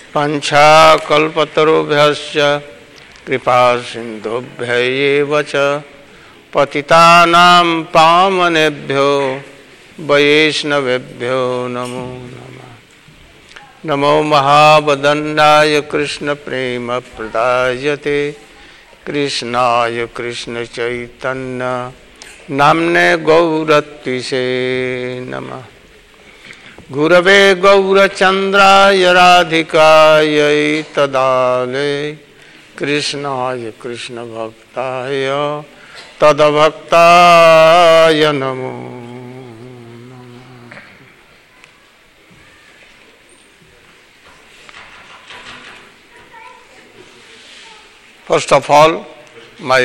पंचाकल्पतरुभ्यश्च कृपा सिन्धुभ्यैव च पतितानां पावनेभ्यो वैष्णवेभ्यो नमो नमः। नमो महावदन्नाय कृष्ण प्रेम प्रदायते कृष्णाय कृष्ण चैतन्य नाम्ने गौरत्विषे नमः। गुरवे गौरचन्द्राय राधिकायै तदालये कृष्णाय कृष्ण भक्ताय तदभक्ताय नमो नमः। First of all, my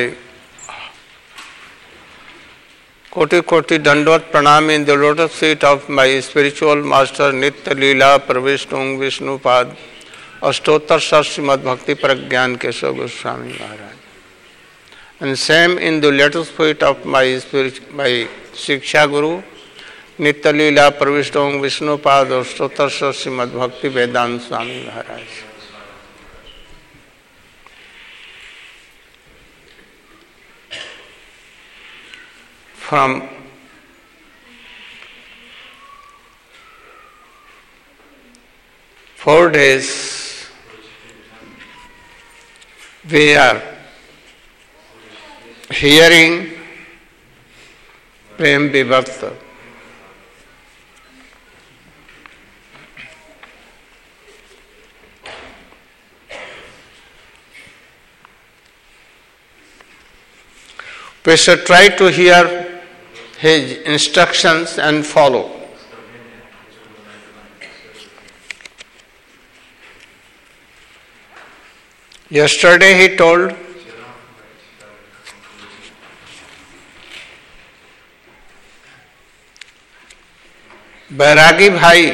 Koti Koti Dandot Pranam in the lotus feet of my spiritual master Nitya Leela Pravishtung Vishnupad Ashtotar Srimad Bhakti Pragyan Keshav Goswami Maharaj. And same in the lotus feet of my Shiksha Guru Nitya Leela Pravishtung Vishnupad Ashtotar Srimad Bhakti Vedanta Swami Maharaj. From four days we are hearing Prem Vibhakta. We should try to hear his instructions and follow. Yesterday he told बैरागी भाई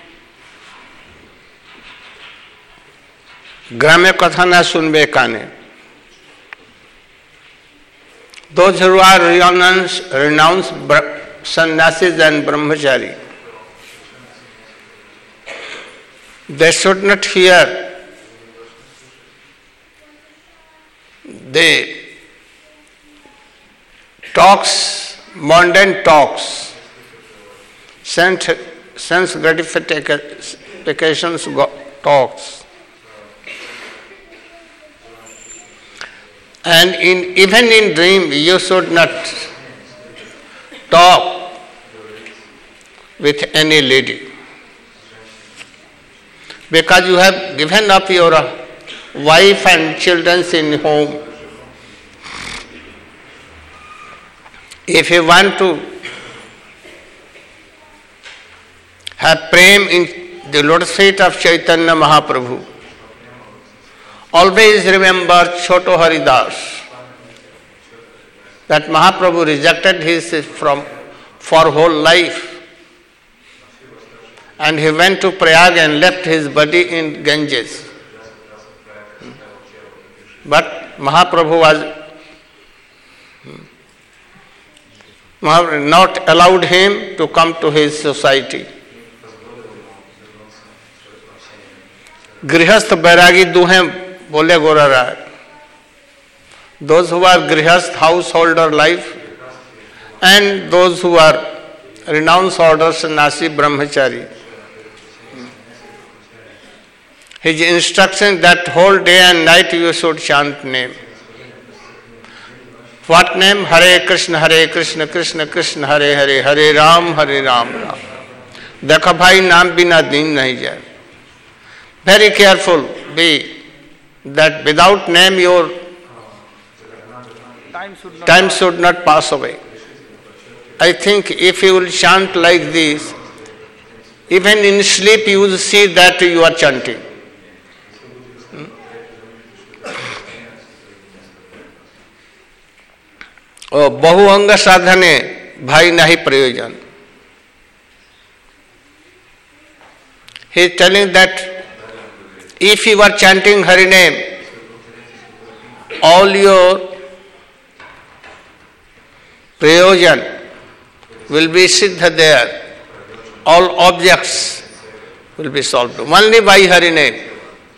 ग्राम्य कथा न सुनबे काने. Those who are renounced sannyasis and brahmachari, they should not hear the talks, mundane talks, sense gratifications talks. And even in dream, you should not talk with any lady, because you have given up your wife and children in home. If you want to have prem in the lotus feet of Chaitanya Mahaprabhu, always remember Choto Haridas, that Mahaprabhu rejected his for whole life, and he went to Prayag and left his body in Ganges. But Mahaprabhu was not allowed him to come to his society. Grihasth Bairagi Duhem Bole Gora Rai. Those who are grihasth householder life and those who are renounced order sannyasi brahmachari. His instruction that whole day and night you should chant name. What name? Hare Krishna Krishna Krishna Hare Hare, Hare Ram Ram. देखो भाई नाम बिना दिन नहीं जाए. Very careful be that without name your time should not pass away. I think if you will chant like this, even in sleep you will see that you are chanting. बहुअंग साधने भाई नहीं प्रयोजन. He is telling that if you are chanting Hari name, all your prayojan will be siddha there. All objects will be solved. Only by Hari name.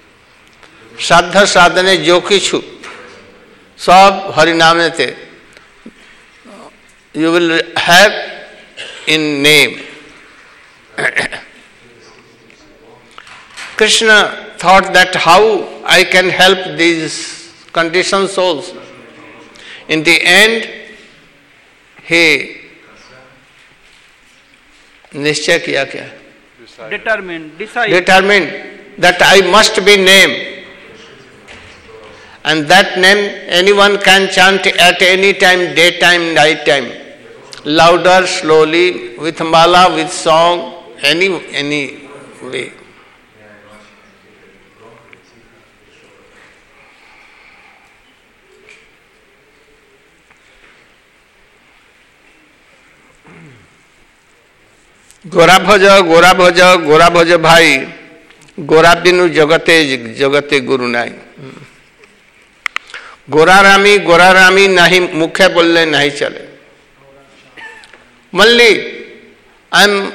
साध्य साधने जो किछु सब हरिनामेते you will have in name. Krishna thought that how I can help these conditioned souls. In the end, he निश्चय किया क्या? Determined that I must be named, and that name anyone can chant at any time, daytime, night time, louder, slowly, with mala, with song, any way. गोरा भज गोरा भज गोरा भज भाई, गोरा बिनु जगते जगते गुरु नाई. गोरा रामी नहीं मुखे बोलने नहीं चले. Only I am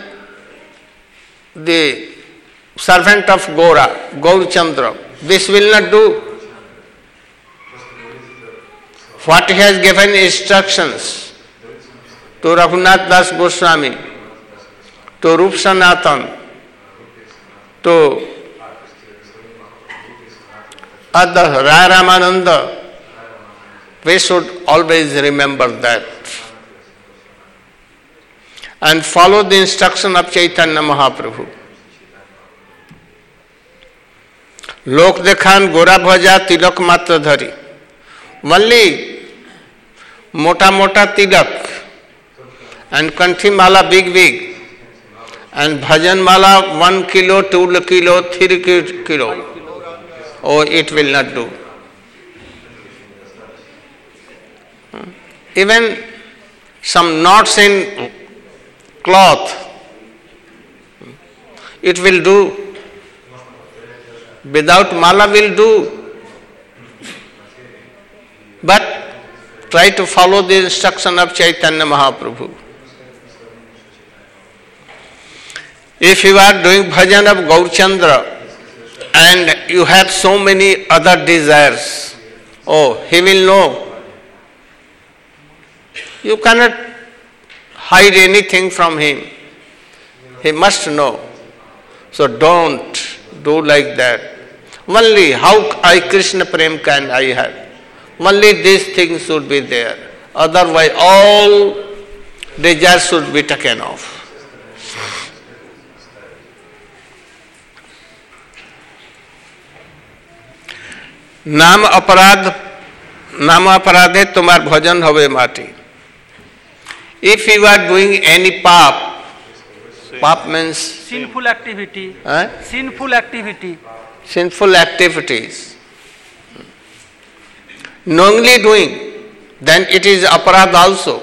the servant of Gora, Gaurchandra. This will not do. What he has given instructions to Raghunath Das Goswami, to Rup Sanatan, to other Raya Ramananda, we should always remember that and follow the instruction of Chaitanya Mahaprabhu. Lok dekhan gora bhaja tilak matra dhari. Only mota tilak and kanthi mala big and bhajan mala 1 kilo, 2 kilo, 3 kilo. Oh, it will not do. Even some knots in cloth, it will do. Without mala will do. But try to follow the instruction of Chaitanya Mahaprabhu. If you are doing bhajan of Gaurchandra and you have so many other desires, oh, he will know. You cannot hide anything from him. He must know. So don't do like that. Only how I Krishna Prem can I have? Only these things should be there. Otherwise all desires should be taken off. नाम अपराधे तुम्हार भजन होवे माटी. If you are doing any pap means sinful activity. Sinful activities. Knowingly doing, then it is aparadh also.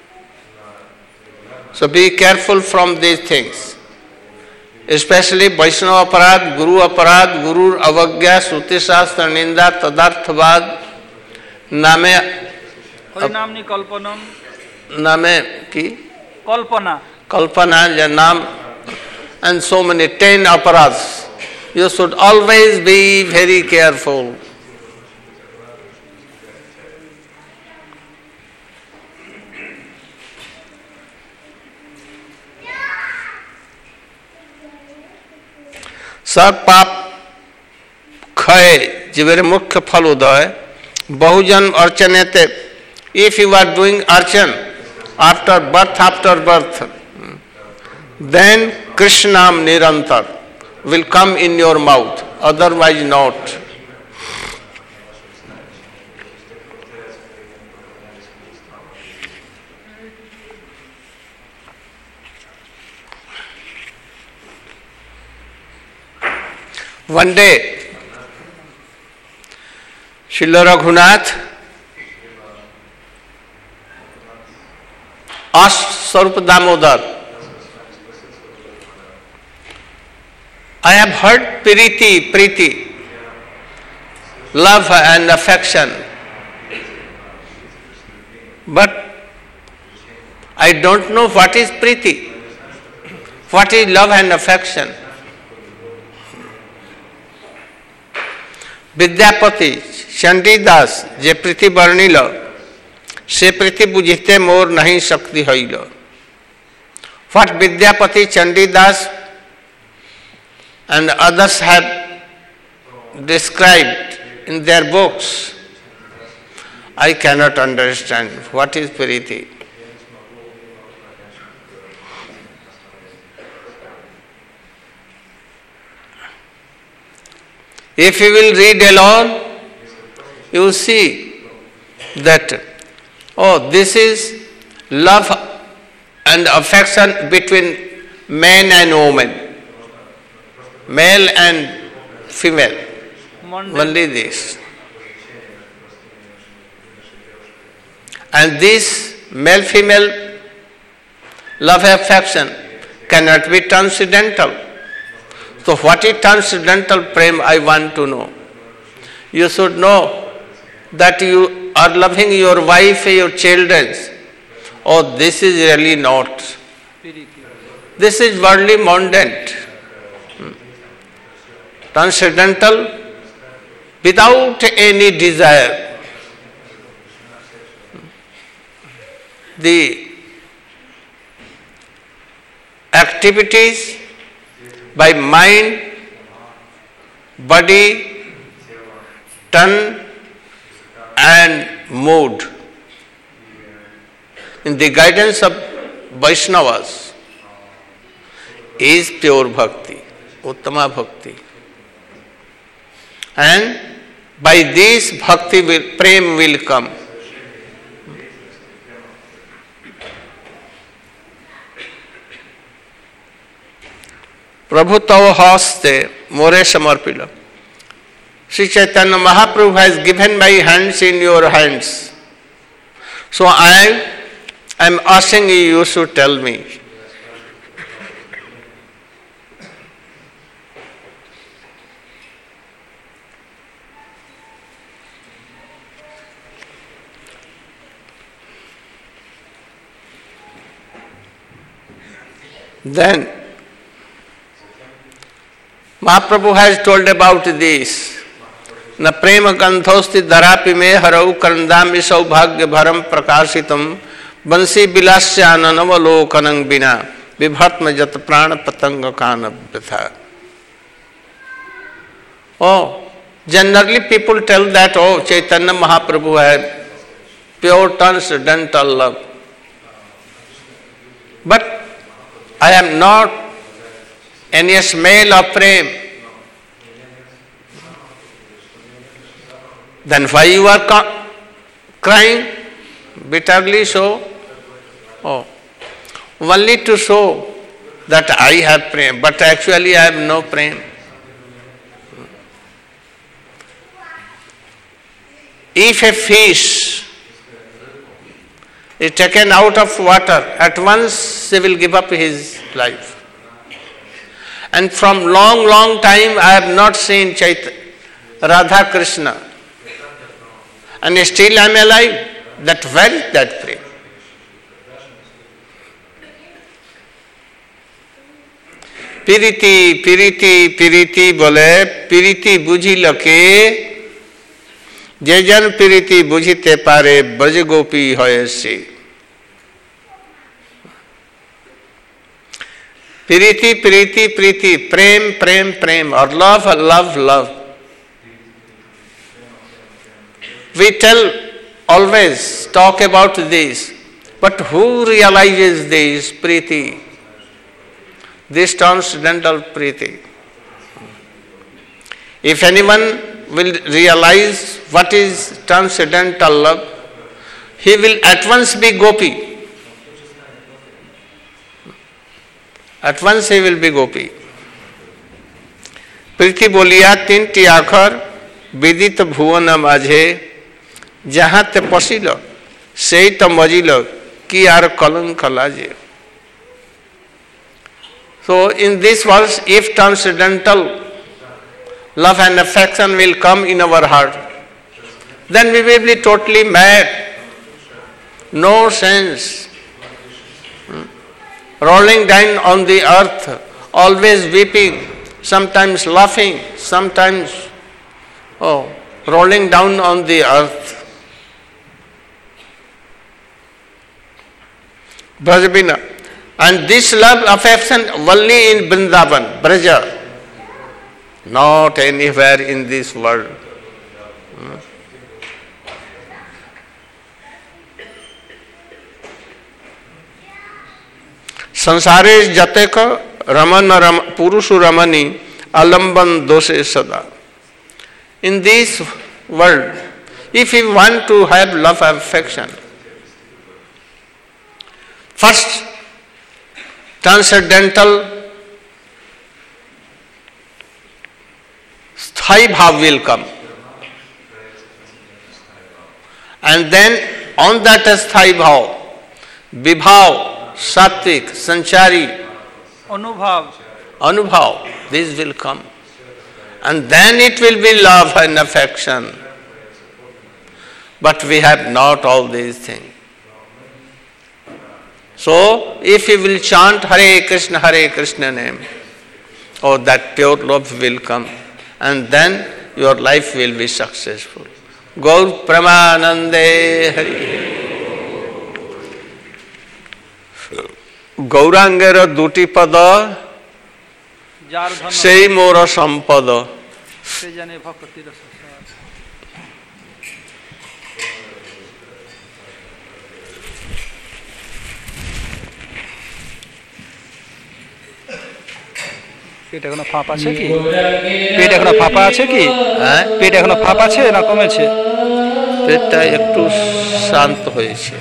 So be careful from these things. Especially Vaishnava aparadh, Guru avagya, Shruti Shastra Ninda, Tadarthavad, Name Harinamni Kalpanam, Name ki? Kalpana, ya naam, and so many 10 aparadhs. You should always be very careful. सब पाप क्षय जीवेर मुख्य फल उदय बहुजन अर्चनेते. If you are doing archan after birth, then Krishnam Nirantar will come in your mouth, otherwise not. One day, Srila Raghunath asked Swarup Damodar, I have heard Priti, love and affection, but I don't know what is Priti, what is love and affection. Vidyapati Chandidas जे प्रीति वर्णिल से प्रीति बुझिते मोर नहीं शक्ति हईल. What Vidyapati, Chandidas and others have described in their books, I cannot understand. What is Priti? If you will read alone, you will see that, oh, this is love and affection between man and woman, male and female, only this. And this male-female love affection cannot be transcendental. So what is transcendental prem, I want to know. You should know that you are loving your wife, your children. Oh, this is really not. This is worldly mundane. Transcendental without any desire. The activities by mind, body, tongue and mood in the guidance of Vaishnavas is pure bhakti, uttama bhakti. And by this bhakti prem will come. Prabhu tava haste more samarpila. Sri Chaitanya Mahaprabhu has given my hands in your hands. So I am asking you, you should tell me. Then Mahaprabhu has told about this. न प्रेम गंधोस्ति धरापि में हरऊ करंदामि सौभाग्य भरम प्रकाशितम बंसी विलास्याननवलोकनं बिना विभत्म जत प्राण पतंग कान वृथा. Oh, generally people tell that, oh, Chaitanya Mahaprabhu had pure transcendental love. But I am not any smell of prem. Then why you are crying bitterly so? Oh, only to show that I have prem, but actually I have no prem. If a fish is taken out of water, at once he will give up his life. And from long time I have not seen Radha Krishna. And still I am alive. That where is that prem? Piriti, piriti, piriti bole, piriti buji lake, jejan piriti bujite pare, braj gopi hoye se. Piriti, piriti, priti, prem, prem, prem, or love, love, love. We always talk about this, but who realizes this priti, this transcendental priti? If anyone will realize what is transcendental love, he will at once be gopi. At once he will be gopi. Priti बोलिया तीनटी आखर विदित भुवन माझे जहाँ ते पशिल से तो मजिल कि are कलंक लाजे. So in this verse, if transcendental love and affection will come in our heart, then we will be totally mad, no sense, rolling down on the earth, always weeping, sometimes laughing, sometimes rolling down on the earth. Brajabina. And this love affection only in Vrindavan, Braja, not anywhere in this world. Sansare jateka ramana purushu ramani alamban dose sada. In this world, if you want to have love affection, first transcendental sthai bhav will come. And then on that sthai bhav, vibhav, Satvik, Sanchari, Anubhav, these will come. And then it will be love and affection. But we have not all these things. So, if you will chant Hare Krishna name, that pure love will come. And then your life will be successful. Gaur Pramanande Hari. গৌরাঙ্গের দুটি পদ সেই মোর সম্পদ। পেট এখনো ফাঁপ আছে কি? পেট এখনো ফাঁপা আছে কি? হ্যাঁ, পেট এখনো ফাঁপ আছে না কমেছে? পেটটা একটু শান্ত হয়েছে।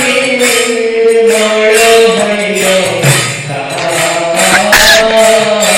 Wonderful.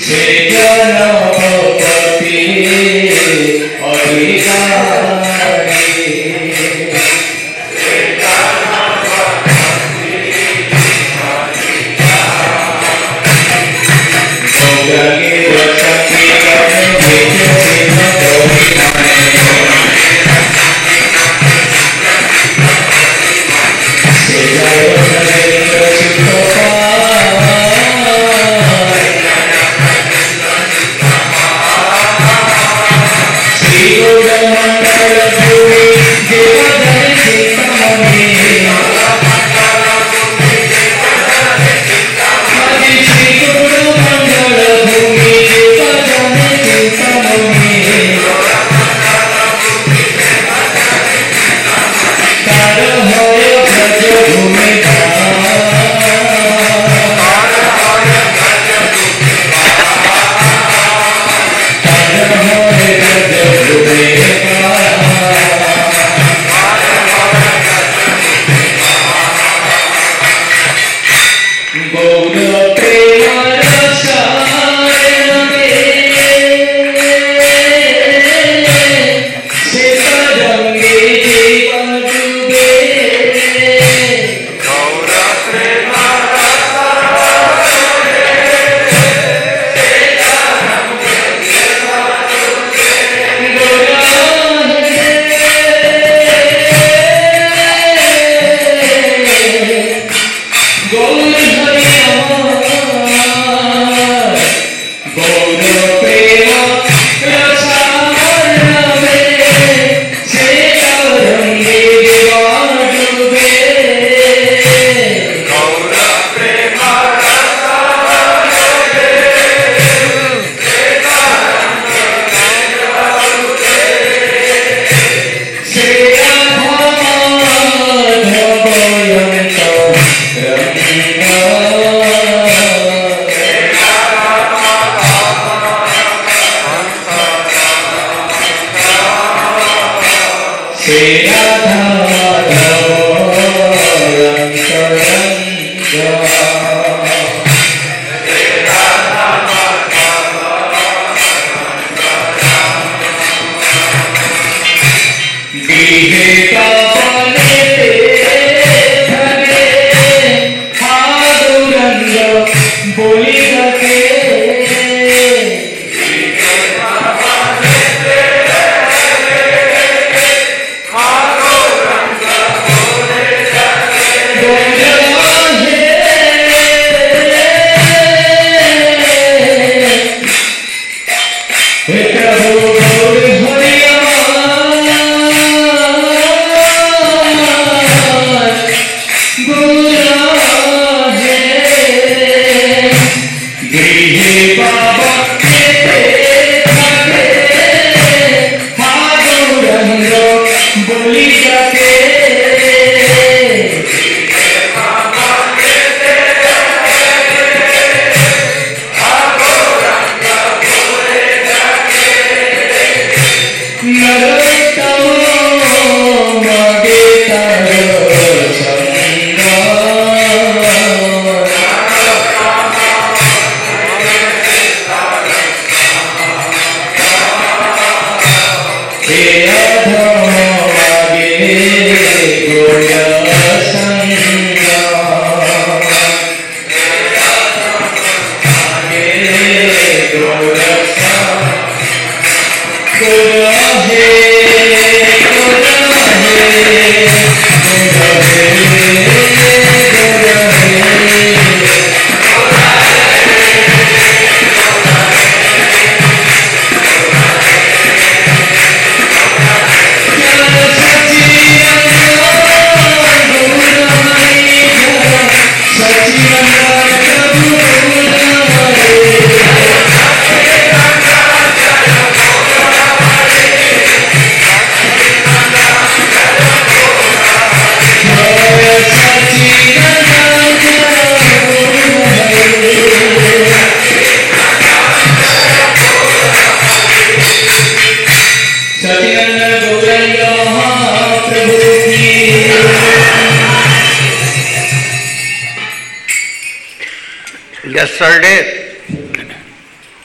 Yesterday,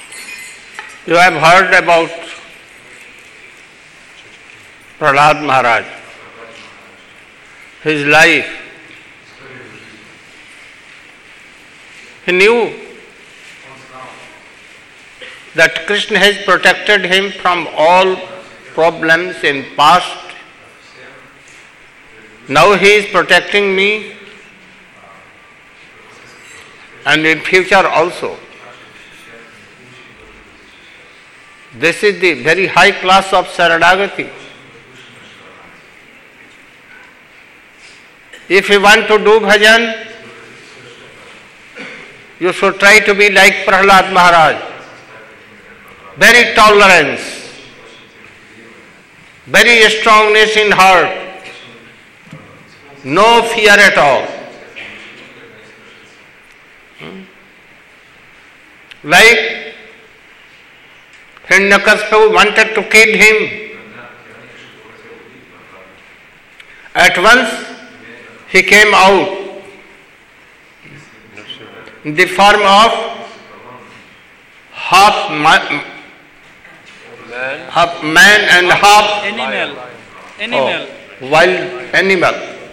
You have heard about Prahlad Maharaj, his life. He knew that Krishna has protected him from all problems in past. Now he is protecting me and in future also. This is the very high class of Saranagati. If you want to do bhajan, you should try to be like Prahlad Maharaj. Very tolerance, very strongness in heart, no fear at all. Like Hiranyakashipu wanted to kill him. At once he came out in the form of half man and half wild animal,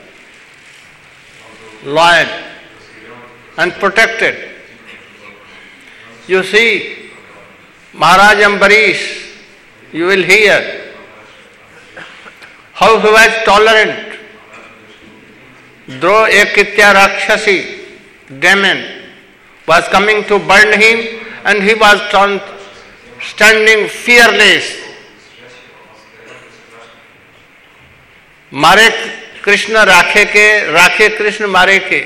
lion, and protected. You see, Maharaj Ambarish, you will hear how he was tolerant. Though a Kitya Rakshasi, demon, was coming to burn him, and he was standing fearless. मारे कृष्ण राखे के, राखे कृष्ण मारे के,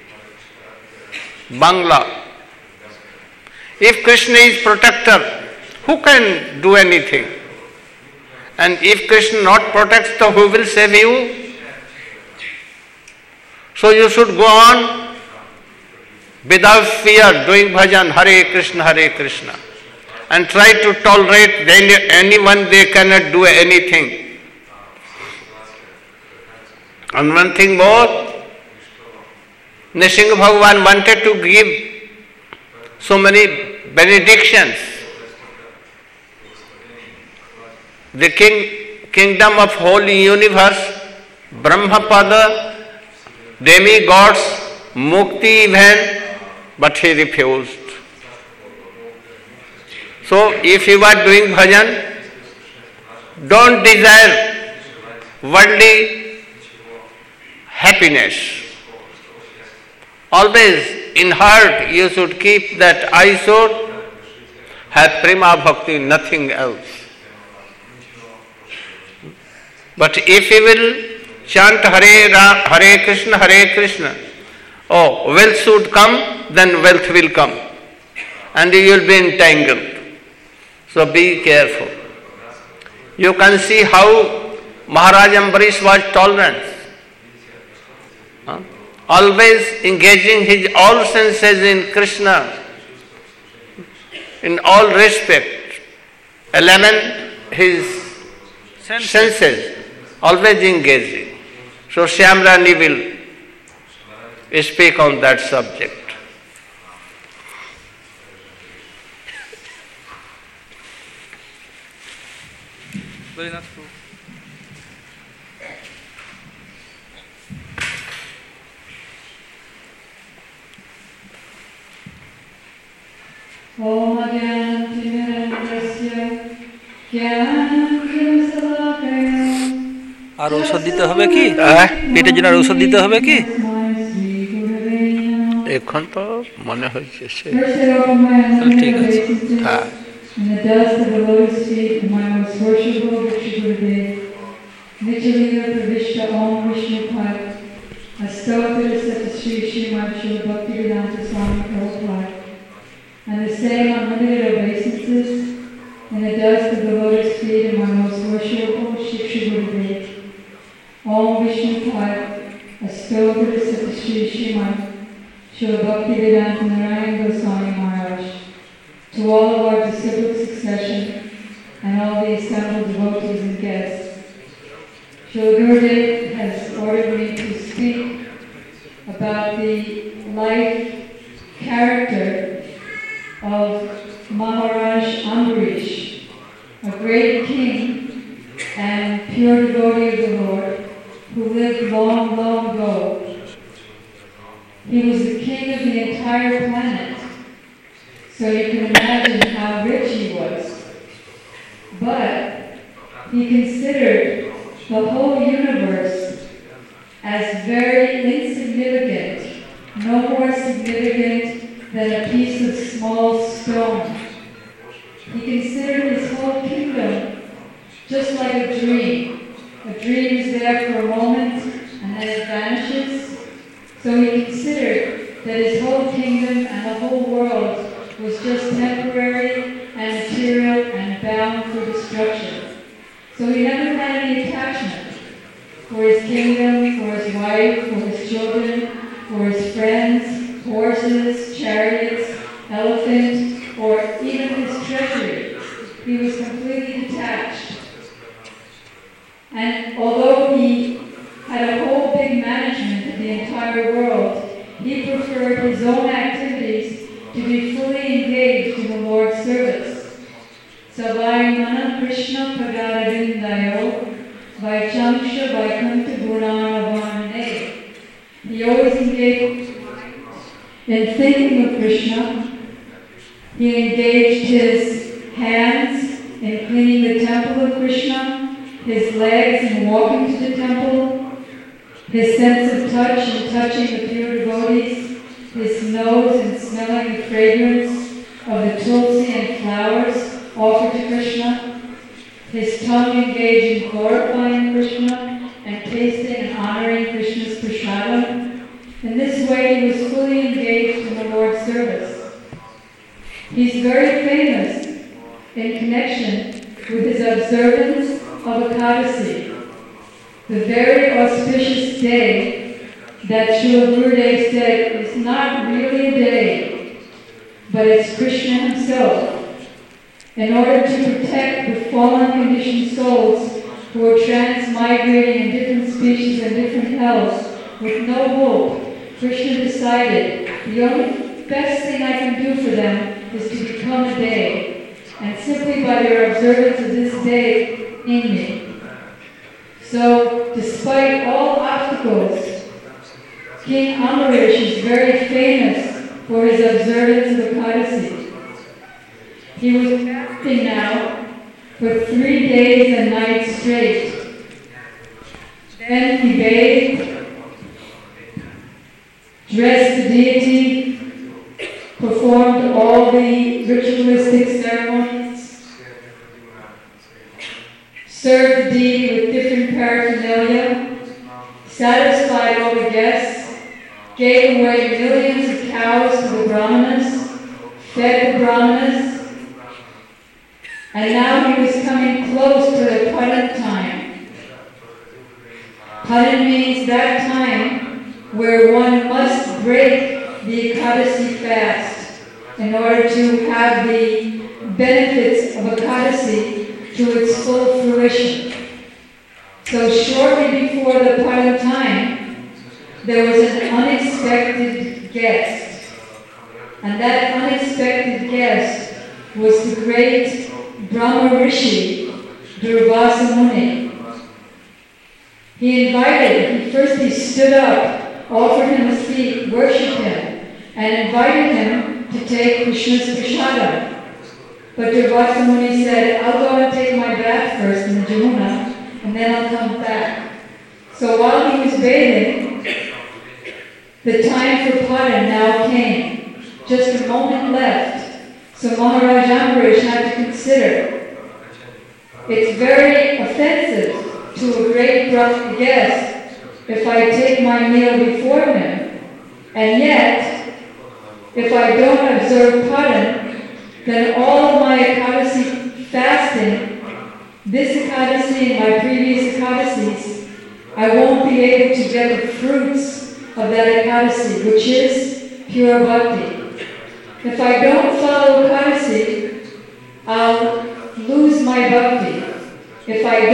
Bangla. If Krishna is protector, who can do anything? And if Krishna not protects, then who will save you? So you should go on without fear doing bhajan, Hare Krishna, and try to tolerate anyone, they cannot do anything. And one thing more, Nrsimha Bhagavan wanted to give so many benedictions. The kingdom of holy universe, Brahmapada, demigods, Mukti even, but he refused. So if you are doing bhajan, don't desire worldly happiness. Always in heart you should keep that I should have prema bhakti, nothing else. But if you will chant Hare Krishna, oh, wealth should come, then wealth will come, and you will be entangled. So be careful. You can see how Maharaj Ambarish was tolerant. Always engaging his all senses in Krishna, in all respect. 11 his senses, always engaging. So Shyamrani will speak on that subject. Very nice. Om Ajnanatimirandasya Jnananjanasalakaya আর ঔষধ দিতে হবে কি? পেটের জন্য আর ঔষধ দিতে হবে কি? এখন তো মনে হচ্ছে সে ঠিক আছে। হ্যাঁ। In the dust of the lotus feet of my most worshipful Bhikshu Gurudev, Nityalila Pravishta Om Vishnu Pad, Astotara Satasri Srimad Shri Bhaktivedanta Swami Prabhupada, and the same unlimited obeisances in the dust of the lotus feet of my most worshipful Shiksha Gurudev, Om Vishnu Pad, Astotara Satasri Srimad Shri Bhaktivedanta Narayan Goswami Maharaj. To all of our disciplic succession and all the assembled devotees and guests, Srila Gurudev has ordered me to speak about the life character of Maharaj Ambarish, a great king and pure devotee of the Lord, who lived long, long ago. He was the king of the entire planet, so you can imagine how rich he was. But he considered the whole universe as very insignificant, no more significant than a piece of small stone. He considered his whole kingdom just like a dream. A dream is there for a moment and then it vanishes. So he considered that his whole kingdom and the whole world was just temporary and material and bound for destruction. So he never had any attachment for his kingdom, for his wife, for his children, for his friends, horses, chariots, elephant, or even his treasury. He was completely detached. And although he had a whole big management of the entire world, he preferred his own activities to be fully engaged in the Lord's service. Savai Mana Krishna Pagaravindayo Vaichamsha Vaikunta Gunanavarne. He always engaged in thinking of Krishna. He engaged his hands in cleaning the temple of Krishna, his legs in walking to the temple, his sense of touch in touching the pure devotees, his nose in smelling the fragrance of the tulsi and flowers offered to Krishna, his tongue engaged in glorifying Krishna and tasting and honoring Krishna's prasadam. In this way he was fully engaged in the Lord's service. He's very famous in connection with his observance of Ekadasi, the very auspicious day that Srila Gurudev said is not really a day, but it's Krishna himself. In order to protect the fallen conditioned souls who are transmigrating in different species and different hells with no hope, Krishna decided the only best thing I can do for them is to become a day, and simply by their observance of this day in me. So, despite all obstacles, King Ambarish is very famous for his observance of Ekadasi. He was fasting now for 3 days and nights straight. Then he bathed, dressed the deity, performed all the ritualistic ceremonies, served the deity with different paraphernalia, satisfied all the guests, gave away millions of cows to the brahmanas, fed the brahmanas, and now he was coming close to the Padan time. Padan means that time where one must break the Ekadasi fast in order to have the benefits of Ekadasi to its full fruition. So shortly before the Padan time, there was an unexpected guest. And that unexpected guest was the great Brahma Rishi, Durvasa Muni. He stood up, offered him a seat, worshipped him, and invited him to take Krishna's prasadam. But Durvasa Muni said, I'll go and take my bath first in the Jamuna, and then I'll come back. So while he was bathing, the time for Padan now came. Just a moment left. So Maharaj Ambarish had to consider. It's very offensive to a great guest if I take my meal before him, and yet, if I don't observe Padan, then all of my Ekadasi fasting, this Ekadasi and my previous Ekadasis, I won't be able to get the fruits of that Ekadasi, which is pure bhakti. If I don't follow Ekadasi, I'll lose my bhakti. If I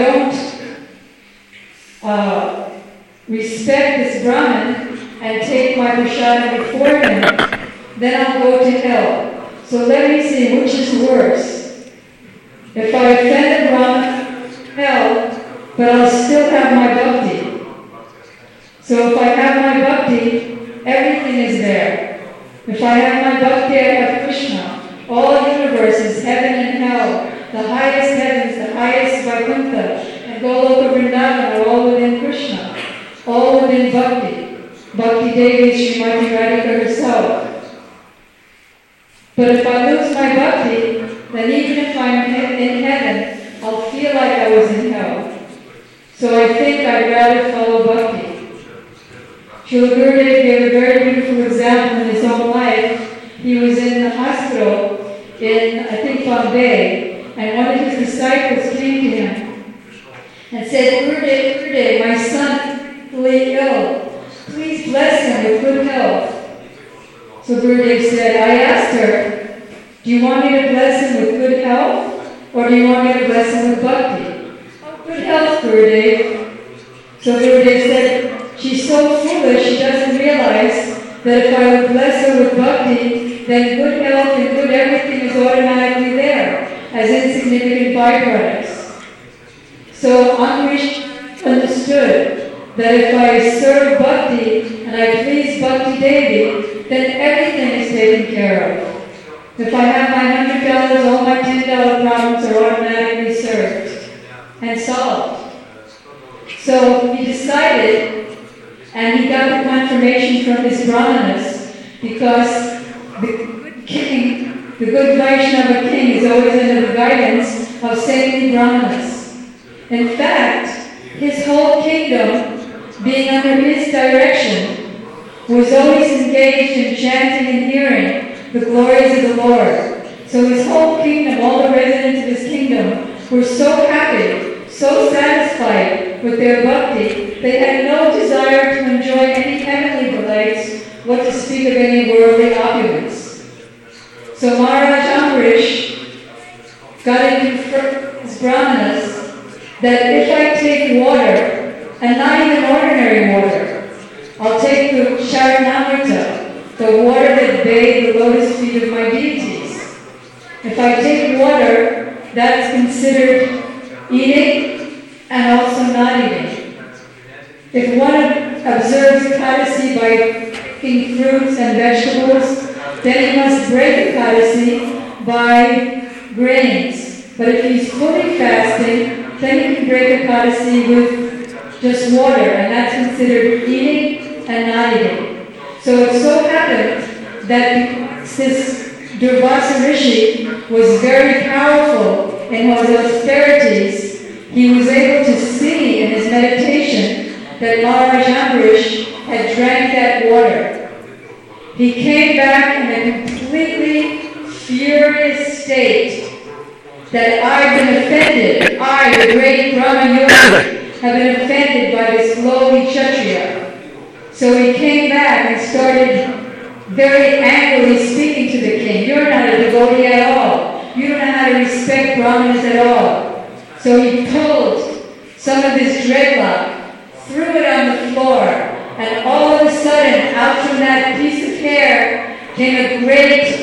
don't respect this Brahmin and take my prasadam before him, then I'll go to hell. So let me see which is worse. If I offend a Brahman, hell, but I'll still have my bhakti. So if I have my bhakti, everything is there. If I have my bhakti, I have Krishna. All universes, heaven and hell, the highest heavens, the highest Vaikuntha, and Goloka Vrindavan are all within Krishna, all within Bhakti. Bhakti Devi, Srimati Radhika herself. But if I lose my Bhakti, then even if I'm in heaven, I'll feel like I was in hell. So I think I'd rather follow Bhakti. Srila Gurudev gave a very beautiful example in his own life. He was in the hospital in, I think, Bombay, and one of his disciples came to him and said, Gurudev, my son is really ill. Please bless him with good health. So Gurudev said, I asked her, do you want me to bless him with good health, or do you want me to bless him with bhakti? Oh, good health, Gurudev. So Gurudev said, she's so foolish she doesn't realize that if I would bless her with bhakti, then good health and good everything is automatically there as insignificant byproducts. So Ambarish understood that if I serve bhakti and I please Bhakti Devi, then everything is taken care of. If I have my $100, all my $10 problems are automatically served and solved. So he decided, and he got the confirmation from his brahmanas, because the good king, the good Vaishnava king, is always under the guidance of saintly brahmanas. In fact, his whole kingdom, being under his direction, was always engaged in chanting and hearing the glories of the Lord. So his whole kingdom, all the residents of his kingdom, were so happy, so satisfied with their bhakti, they had no desire to enjoy any heavenly delights, what to speak of any worldly opulence. So Maharaj Ambarish got it from his brahmanas that if I take water, and not even ordinary water, I'll take the Sharanamrita, the water that bathed the lotus feet of my deities. If I take water, that's considered eating and also not eating. If one observes Ekadasi by picking fruits and vegetables, then he must break Ekadasi by grains. But if he's fully fasting, then he can break Ekadasi with just water, and that's considered eating and not eating. So it so happened that this Durvasa Rishi was very powerful in his austerities. He was able to see in his meditation that Maharaj Ambarish had drank that water. He came back in a completely furious state that I've been offended. I, the great Brahma Yogi, have been offended by this lowly Kshatriya. So he came back and started very angrily speaking to the king. You're not a devotee at all. You don't know how to respect Brahmanas at all. So he pulled some of his dreadlock, threw it on the floor, and all of a sudden, out from that piece of hair came a great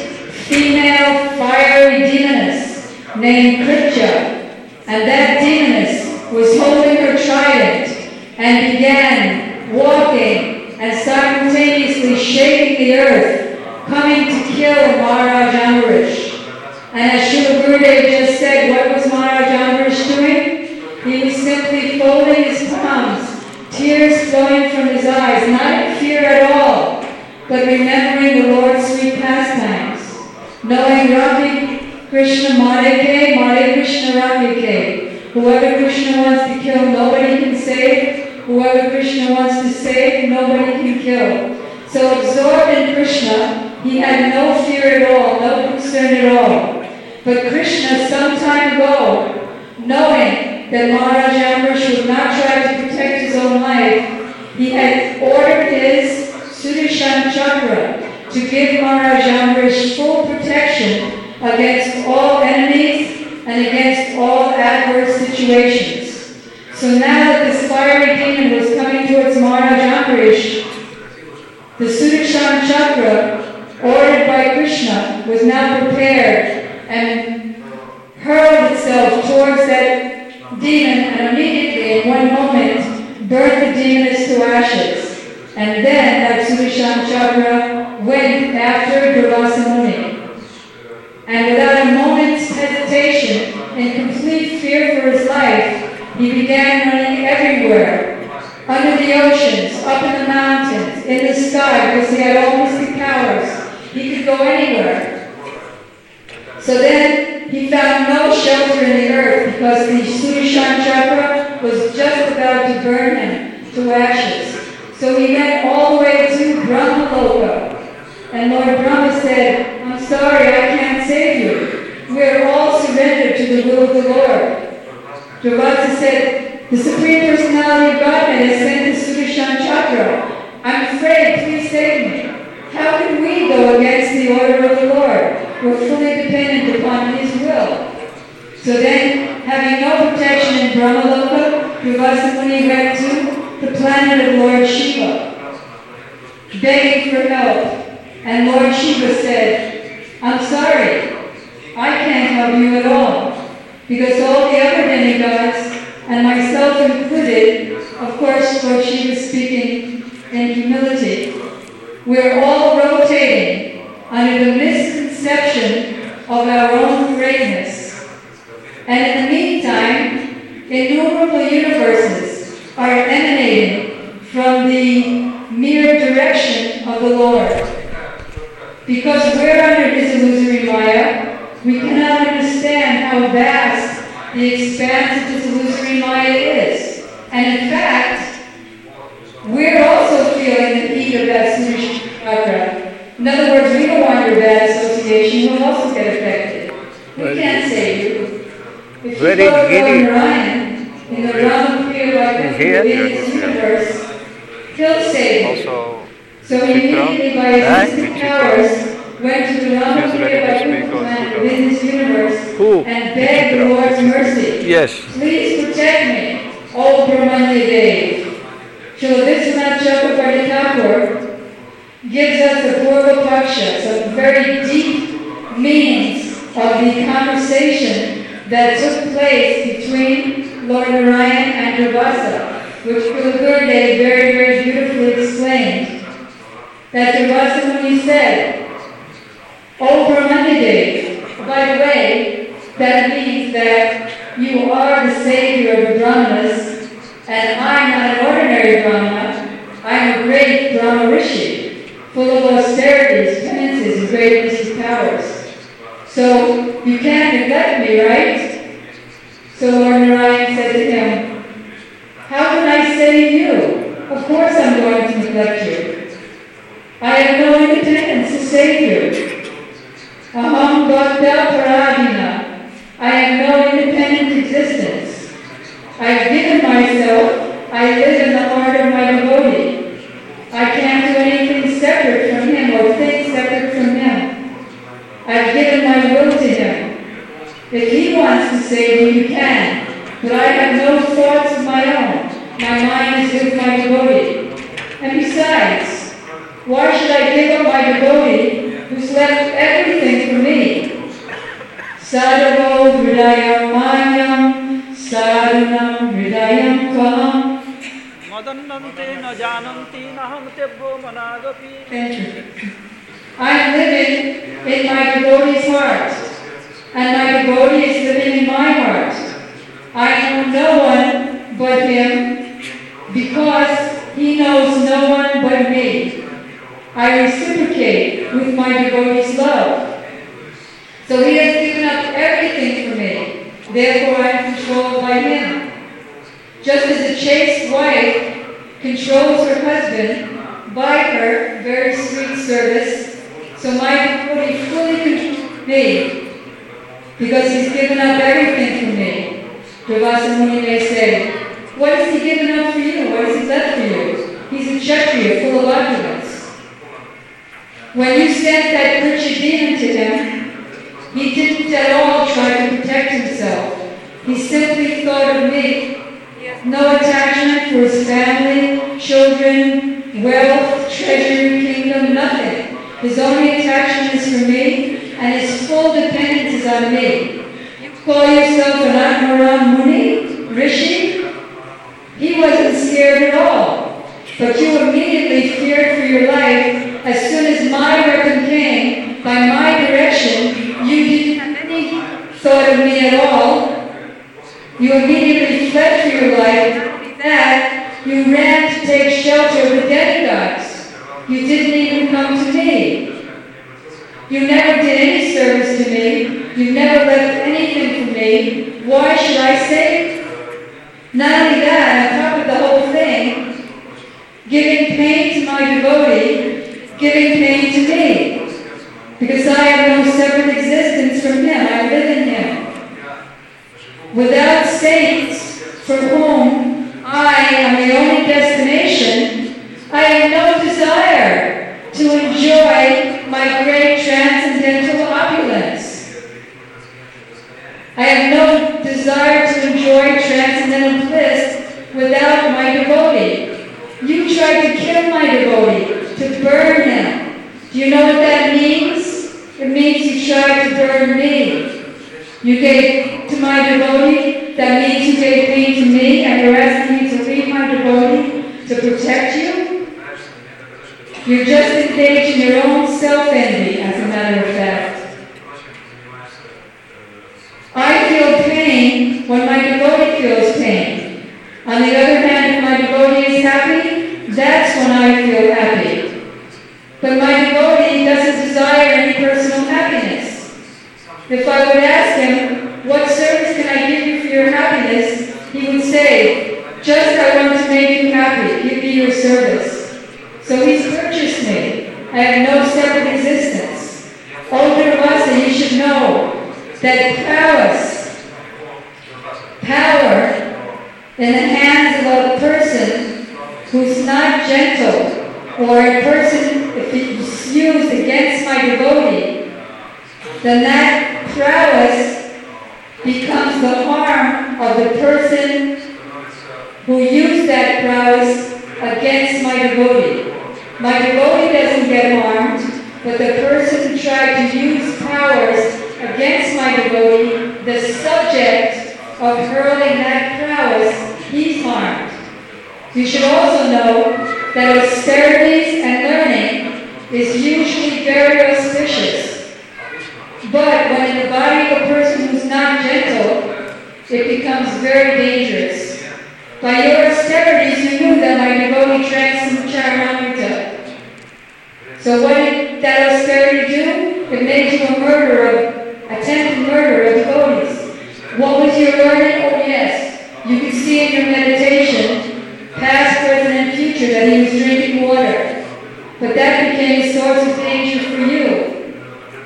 female fiery demoness named Kripcha. And that demoness was holding her trident and began walking and simultaneously shaking the earth, coming to kill Maharaj Ambarish. And as Srila Gurudev just said, what was Maharaj Ambarish doing? He was simply folding his palms, tears flowing from his eyes, not in fear at all, but remembering the Lord's sweet pastimes, knowing Radhe Krishna Madhe Madhe Krishna Radhe. Whoever Krishna wants to kill, nobody can save. Whoever Krishna wants to save, nobody can kill. So absorbed in Krishna, he had no fear at all, no concern at all. But Krishna, some time ago, knowing that Maharaj Ambarish would not try to protect his own life, he had ordered his Sudarshan Chakra to give Maharaj Ambarish full protection against all enemies and against all adverse situations. So now that this fiery demon was coming towards Maharaj Ambarish, the Sudarshan Chakra, ordered by Krishna, was now prepared and hurled itself towards that demon, and immediately, in one moment, burnt the demoness to ashes. And then that Sudarshan Chakra went after Durvasa Muni. And without a moment's hesitation, in complete fear for his life, he began running everywhere. Under the oceans, up in the mountains, in the sky, because he had all mystic powers. He could go anywhere. So then he found no shelter in the earth because the Sudarshan Chakra was just about to burn him to ashes. So he went all the way to Brahmaloka. And Lord Brahma said, I'm sorry, I can't save you. We're all surrendered to the will of the Lord. Durvasa said, the Supreme Personality of Godhead has sent the Sudarshan Chakra. I'm afraid, please save me. How can we go against the order of the Lord? We're fully dependent upon His will. So then, having no protection in Brahmaloka, Durvasa Muni went to the planet of Lord Shiva, begging for help. And Lord Shiva said, I'm sorry, I can't help you at all, because all the other demigods, and myself included, of course, Lord Shiva speaking in humility, we're all rotating under the misconception of our own greatness. And in the meantime, innumerable universes are emanating from the mere direction of the Lord. Because we're under His illusory Maya, we cannot understand how vast the expanse of His illusory Maya is. And in fact, we're also feeling the heat of that Sudarshan Chakra. In other words, we don't want your bad association, we'll also get affected. We can't save you. If you go to Lord Narayan, in the Rama Kriya within His universe, He'll save you. So immediately by His mystic powers, went to the Rama Kriya within His universe and begged the Lord's mercy. Yes. Please protect me, O Brahmanya Dev. Srila Vishwanath Chakravarti Thakur gives us the Purva Paksha, some very deep meanings of the conversation that took place between Lord Narayan and Durvasa, which Guru Gurudev very, very beautifully explained. That Durvasa Muni said, O Brahmanya, by the way, that means that you are the savior of the Brahmanas, and I'm not an ordinary Brahmana, I'm a great Brahma Rishi, full of austerities, penances, and great mystic powers. So you can't neglect me, right? So Lord Narayan said to him, how can I save you? Of course I'm going to neglect you. I have no independence to save you. Aham bhakta paradina. I have no independent existence. I've given myself, I live in the heart of my devotee. I can't do anything separate from him or think separate from him. I've given my will to him. If he wants to save me, you can. But I have no thoughts of my own. My mind is with my devotee. And besides, why should I give up my devotee who's left everything for me? Sadhavo hridayam manyam, sadhanam hridayam kaham. I'm living in my devotee's heart, and my devotee is living in my heart. I know no one but him, because he knows no one but me. I reciprocate with my devotee's love. So he has given up everything for me. Therefore I am controlled by him. Just as a chaste wife controls her husband by her very sweet service, so my devotee fully controls me, because he's given up everything for me. Durvasa Muni may say, what has he given up for you? What has he left for you? He's a Kshatriya full of opulence. When you sent that Kricha demon to him, he didn't at all try to protect himself. He simply thought of me. No attachment for his family, children, wealth, treasure, kingdom, nothing. His only attachment is for me, and his full dependence is on me. You call yourself an Atmaram Muni, Rishi? He wasn't scared at all. But you immediately feared for your life as soon as my weapon came by my direction. You didn't have any thought of me at all. You immediately fled for your life. Not only that, you ran to take shelter of the demigods. You didn't even come to me. You never did any service to me. You never left anything for me. Why should I save you? Not only that, on top of the whole thing, giving pain to my devotee, giving pain to me. Because I have no separate existence from him. I live in him. Without saints, for whom I am the only destination, I have no desire to enjoy my great transcendental opulence. I have no desire to enjoy transcendental bliss without my devotee. You tried to kill my devotee, to burn him. Do you know what that means? It means you tried to burn me. You gave to my devotee, that means you gave pain to me, and you're asking me to leave my devotee to protect you? You're just engaged in your own self-envy, as a matter of fact. I feel pain when my devotee feels pain. On the other hand, if my devotee is happy, that's when I feel happy. But my devotee doesn't desire any personal happiness. If I would ask him, what service can I give you for your happiness? He would say, just I want to make you happy, give me your service. So he's purchased me. I have no separate existence. O Durvasa, you should know that power in the hands of a person who's not gentle, or a person, if it's used against my devotee, then that prowess becomes the harm of the person who used that prowess against my devotee. My devotee doesn't get harmed, but the person who tried to use powers against my devotee, the subject of hurling that prowess, he's harmed. You should also know that austerities and learning is usually very auspicious. But when in the body of a person who's not gentle, it becomes very dangerous. By your austerities, you knew that my devotee drank some Charanamrita. So what did that austerity do? It made you a murderer, attempted murder of devotees. What was your learning? Oh yes, you could see in your meditation, past, present, and future, that he was drinking water. But that became a source of danger for you.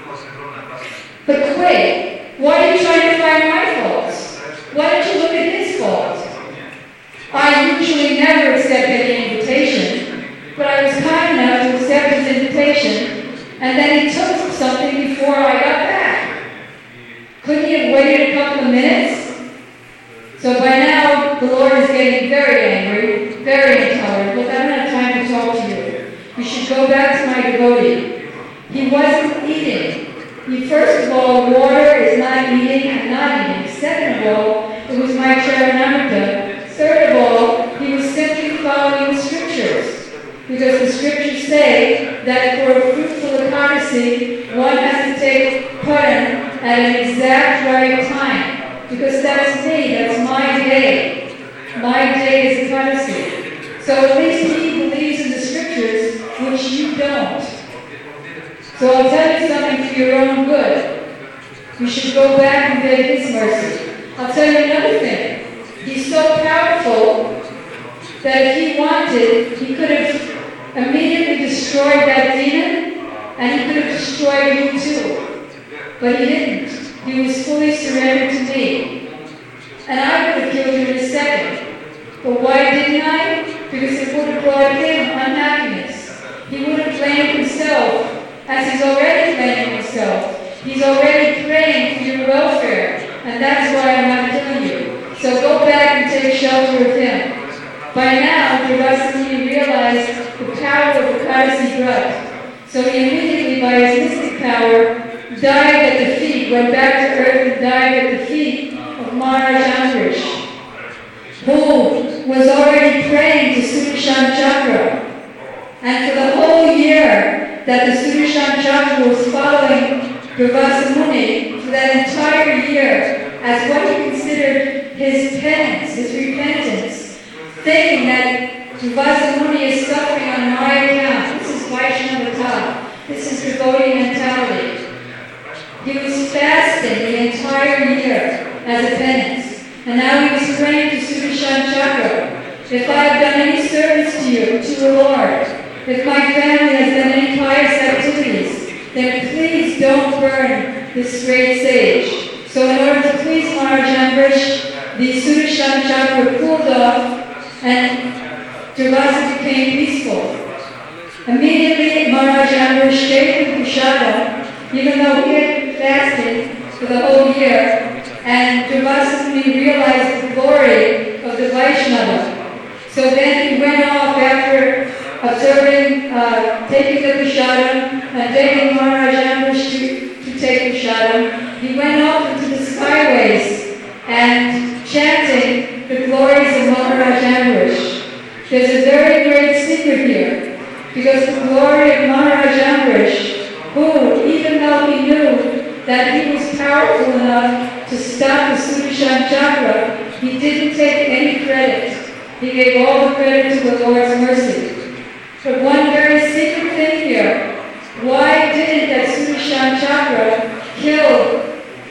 But quick, why are you trying to find my faults? Why don't you look at his fault? I usually never accept any invitation, but I was kind enough to accept his invitation, and then he took something before I got back. Couldn't he have waited a couple of minutes? So by now, the Lord is getting very angry, very intolerant. Look, I don't have time to talk to you. You should go back to my devotee. He wasn't eating. First of all, water is not eating and not eating. Second of all, it was my Charanamrita. Third of all, he was simply following the scriptures. Because the scriptures say that for a fruitful Ekadasi, one has to take pardon at an exact right time. Because that's me, that's my day. My day is Ekadasi. So at least he believes in the scriptures, which you don't. So I'll tell you something for your own good. You should go back and beg his mercy. I'll tell you another thing. He's so powerful that if he wanted, he could have immediately destroyed that demon, and he could have destroyed you too. But he didn't. He was fully surrendered to me. And I could have killed you in a second. But why didn't I? Because it would have brought him unhappiness. He would have blamed himself, as he's already blaming himself. He's already praying for your welfare, and that's why I'm not killing you. So go back and take shelter of him. By now, Durvasani realized the power of Ekadasi Vrat. So he immediately, by his mystic power, died at the feet, went back to earth and died at the feet of Maharaj Ambrish, who was already praying to Sudarshan Chakra. And for the whole year that the Sudarshan Chakra was following Durvasa Muni, for that entire year, as what he considered his penance, his repentance, thinking that Durvasa Muni is suffering on my account. This is Vaishnavata. This is devotee mentality. He was fasting the entire year as a penance. And now he was praying to Sudarshan Chakra. If I have done any service to you, to the Lord, if my family has done any pious activities, then please don't burn this great sage. So in order to please Maharaj Ambrish, the Sudarshan Chakra cooled off and Durvasa became peaceful. Immediately Maharaj Ambrish gave him Prashadam, even though he had fasted for the whole year, and Durvasa Muni realized the glory of the Vaishnava. So then he went off after observing, taking the Prashadam and begging Maharaj Ambrish to take Prashadam. He went off into the skyways and chanting the glories of Maharaj Ambrish. There's a very great secret here, because the glory of Maharaj Ambrish, who, even though he knew that he was powerful enough to stop the Sudarshan Chakra, he didn't take any credit. He gave all the credit to the Lord's mercy. But one very secret thing here, why didn't that Sudarshan Chakra kill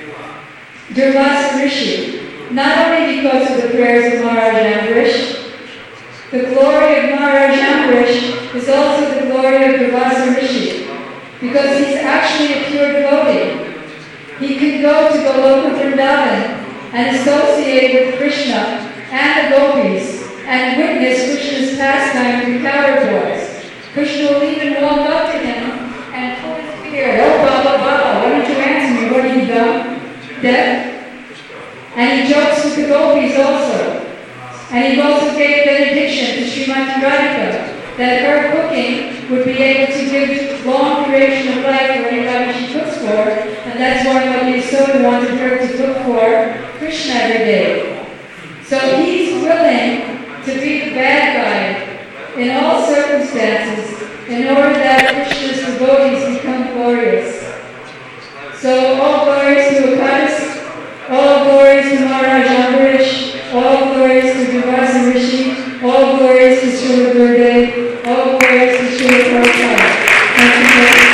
Durvasa Rishi? Not only because of the prayers of Maharaj Ambrish. The glory of Maharaj Ambrish is also the glory of Durvasa Rishi, because he's actually a pure devotee. He can go to Goloka Vrindavan and associate with Krishna and the gopis and witness Krishna's pastime to coward boys. Krishna will even walk up to him and pull his beard. Oh, Baba, Baba, why don't you answer me? What have you done? Deaf? And he jokes with the gopis also. And he also gave benediction to Srimati Radhika that her cooking would be able to give long duration of life for anybody she cooks for, and that's why Madhya Yasoda wanted her to cook for Krishna every day. So he's willing to be the bad guy in all circumstances in order that Krishna's devotees become glorious. So all glories to Akadis, all glories to Maharaj Ambrish, all glories to Durvasa Rishi, all glories to Srila Gurudev, all glories to Srila Prabhupada. Thank you very much.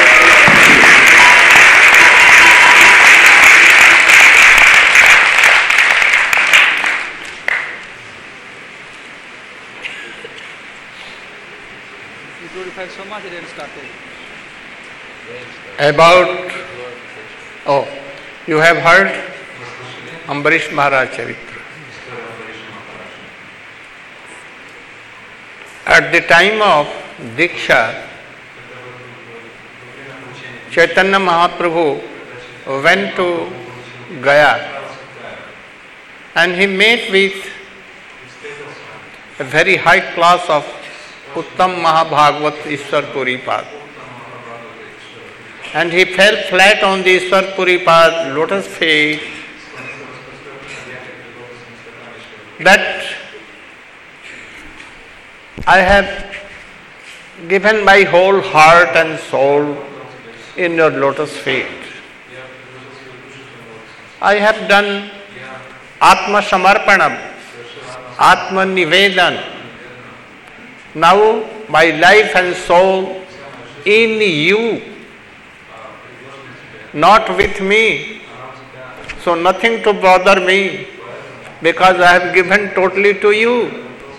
You glorified so much, it didn't start you have heard Ambarish Maharaj Charitra. At the time of Diksha, Chaitanya Mahaprabhu went to Gaya and he met with a very high class of Uttam Mahabhagavat Ishwar Puripad. And he fell flat on the Ishwar Puripad lotus feet that I have given my whole heart and soul in your lotus feet. I have done Atma Samarpanam, Atma Nivedan. Now my life and soul in you, not with me. So nothing to bother me, because I have given totally to you.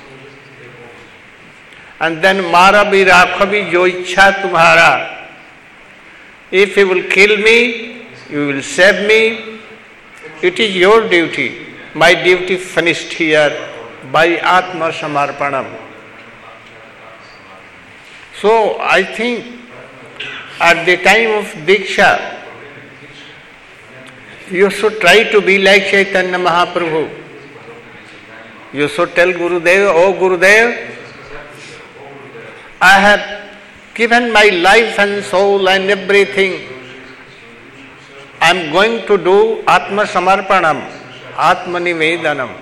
And then Mara bhi rakhavi jo ichha tumhara. If you will kill me, you will save me. It is your duty. My duty finished here by Atma Samarpanam. So I think at the time of Diksha, you should try to be like Chaitanya Mahaprabhu. You should tell Gurudev, oh Gurudev, I have given my life and soul and everything I am going to do Atma Samarpanam, Atma Nivedanam.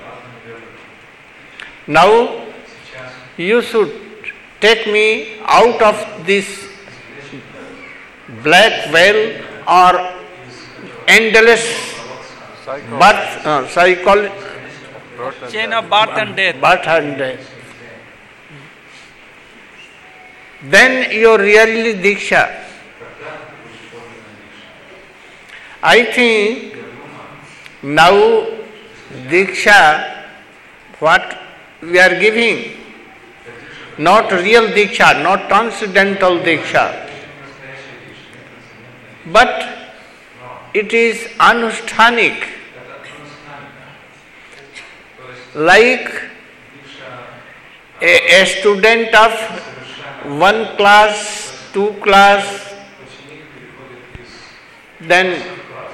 Now you should take me out of this black veil or endless cycle, chain of birth and death. Birth and death. Then you really Diksha. I think now Diksha, what we are giving, not real Diksha, not transcendental Diksha, but it is anusthanic, like a student of one class, two class, then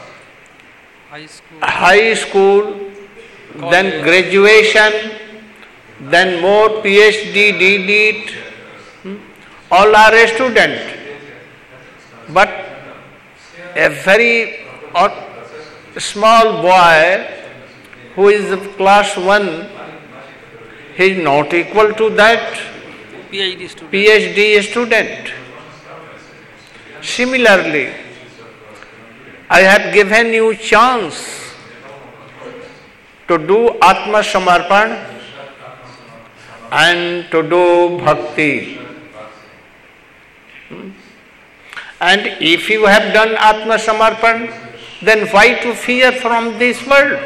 high school, then graduation, then more PhD, DLET, all are a student. But a very small boy who is of class 1, he is not equal to that PhD student. Similarly, I have given you chance to do Atma Samarpan and to do Bhakti. And if you have done Atma Samarpan, then why to fear from this world?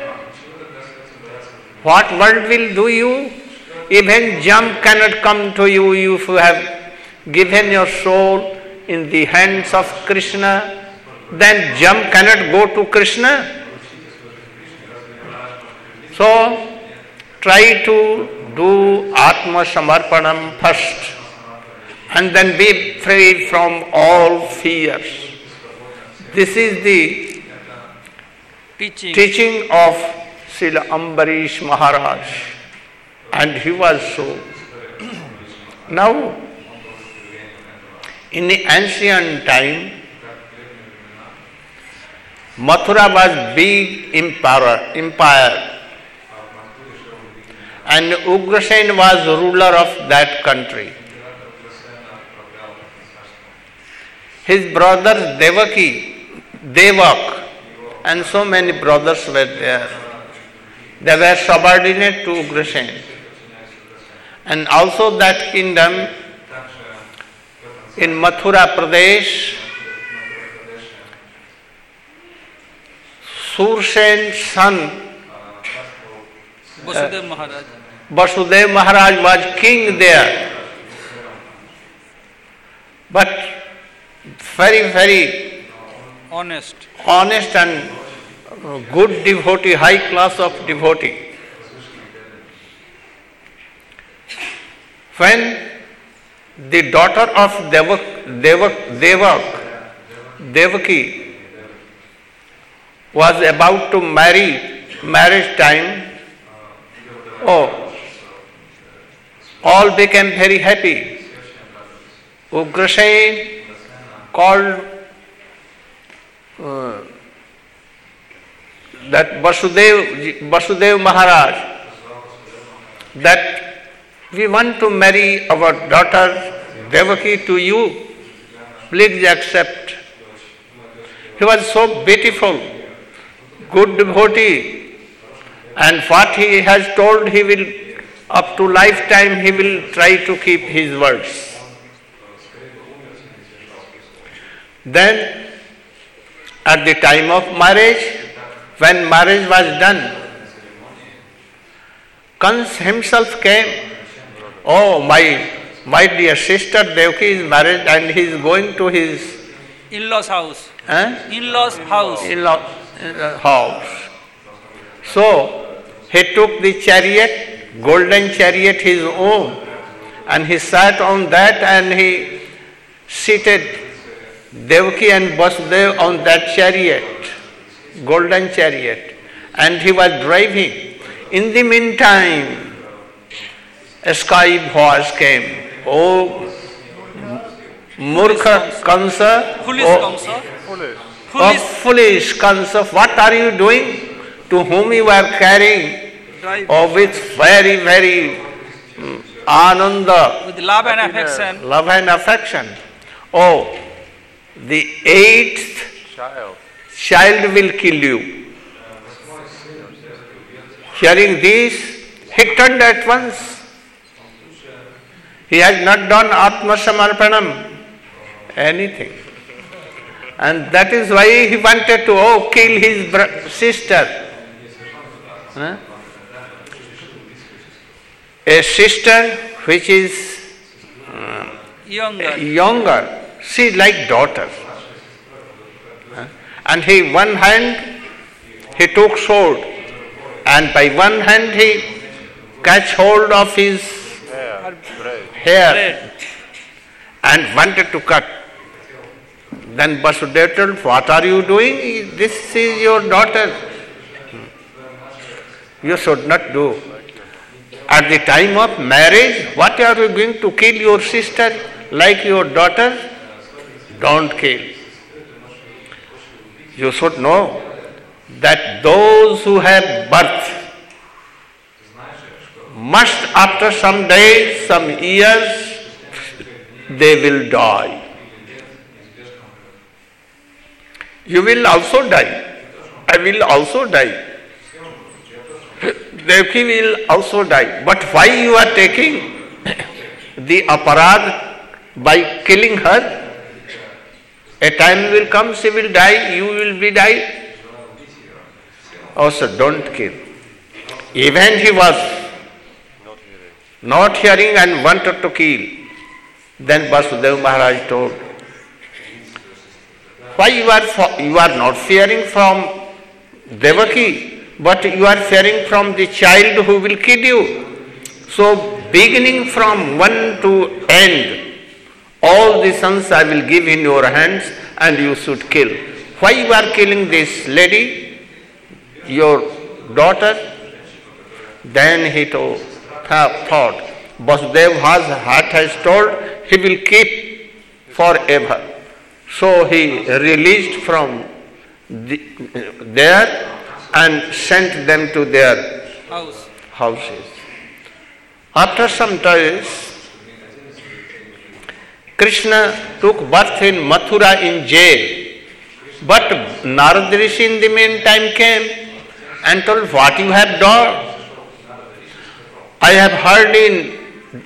What world will do you? Even jump cannot come to you if you have given your soul in the hands of Krishna. Then jump cannot go to Krishna. So, try to do Atma Samarpanam first and then be free from all fears. This is the teaching of Srila Ambarish Maharaj, and he was so. Now, in the ancient time, Mathura was big empire, and Ugrasen was ruler of that country. His brothers Devak, and so many brothers were there. They were subordinate to Ugrasen. And also that kingdom in Mathura Pradesh, Sursen's son Vasudev Maharaj was king there. But very, very honest and good devotee, high class of devotee. When the daughter of Devaki was about to marriage time, all became very happy. Ugrasen called that Vasudev Maharaj, that we want to marry our daughter Devaki to you, please accept. He was so beautiful, good devotee, and what he has told, he will, up to lifetime, he will try to keep his words. Then, at the time of marriage, when marriage was done, Kans himself came. Oh, my dear sister Devaki is married and he is going to his in-laws house. In-laws house. So, he took the chariot, golden chariot, his own, and he sat on that and he seated Devaki and Vasudev on that chariot, golden chariot, and he was driving. In the meantime, a sky voice came. Oh, Murkha Kansa, of foolish concept. What are you doing? To whom you are carrying? With very, very ananda. With love and affection. Love and affection. Oh, the 8th child will kill you. Hearing this, he turned at once. He has not done Atma Samarpanam, anything. And that is why he wanted to kill his sister. Huh? A sister which is younger, she like daughter. Huh? And he one hand he took sword, and by one hand he catch hold of his hair and wanted to cut. Then Vasudeva told, what are you doing? This is your daughter. You should not do. At the time of marriage, what are you going to kill your sister like your daughter? Don't kill. You should know that those who have birth must after some days, some years, they will die. You will also die. I will also die. Devaki will also die. But why you are taking the aparad by killing her? A time will come, she will die, you will be died. Also, don't kill. Even he was not hearing and wanted to kill. Then Vasudeva Maharaj told, why you are not fearing from Devaki, but you are fearing from the child who will kill you. So, beginning from one to end, all the sons I will give in your hands and you should kill. Why you are killing this lady, your daughter? Then he thought, Vasudeva has told, he will keep forever. So he released from there and sent them to their houses. After some days, Krishna took birth in Mathura in jail. But Narad Rishi in the meantime came and told, what you have done? I have heard in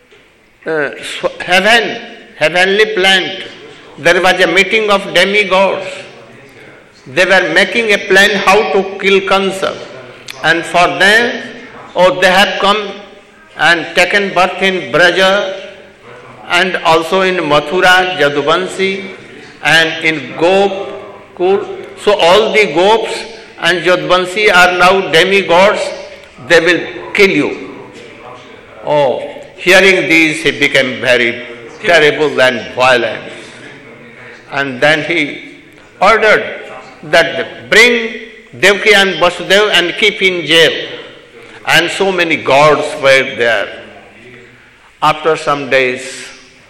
heavenly planet, there was a meeting of demigods. They were making a plan how to kill Kansa. And for them, they have come and taken birth in Braja and also in Mathura, Jadvansi and in Gopkul. So all the Gops and Jadvansi are now demigods. They will kill you. Hearing this, he became very terrible and violent. And then he ordered that bring Devaki and Vasudeva and keep in jail. And so many gods were there. After some days,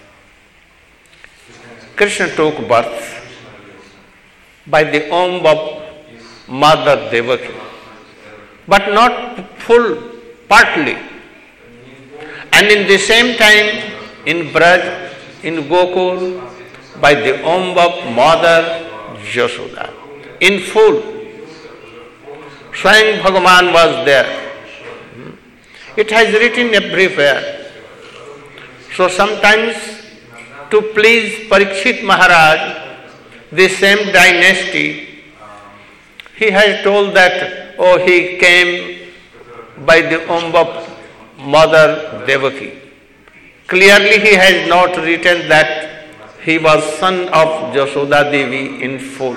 Krishna took birth by the womb of Mother Devaki, but not full, partly. And in the same time, in Braj, in Gokul, by the womb of Mother Yashoda. In full, Swayam Bhagavan was there. It has written everywhere. So sometimes to please Parikshit Maharaj, the same dynasty, he has told that, he came by the womb of Mother Devaki. Clearly he has not written that he was son of Yashoda Devi in full.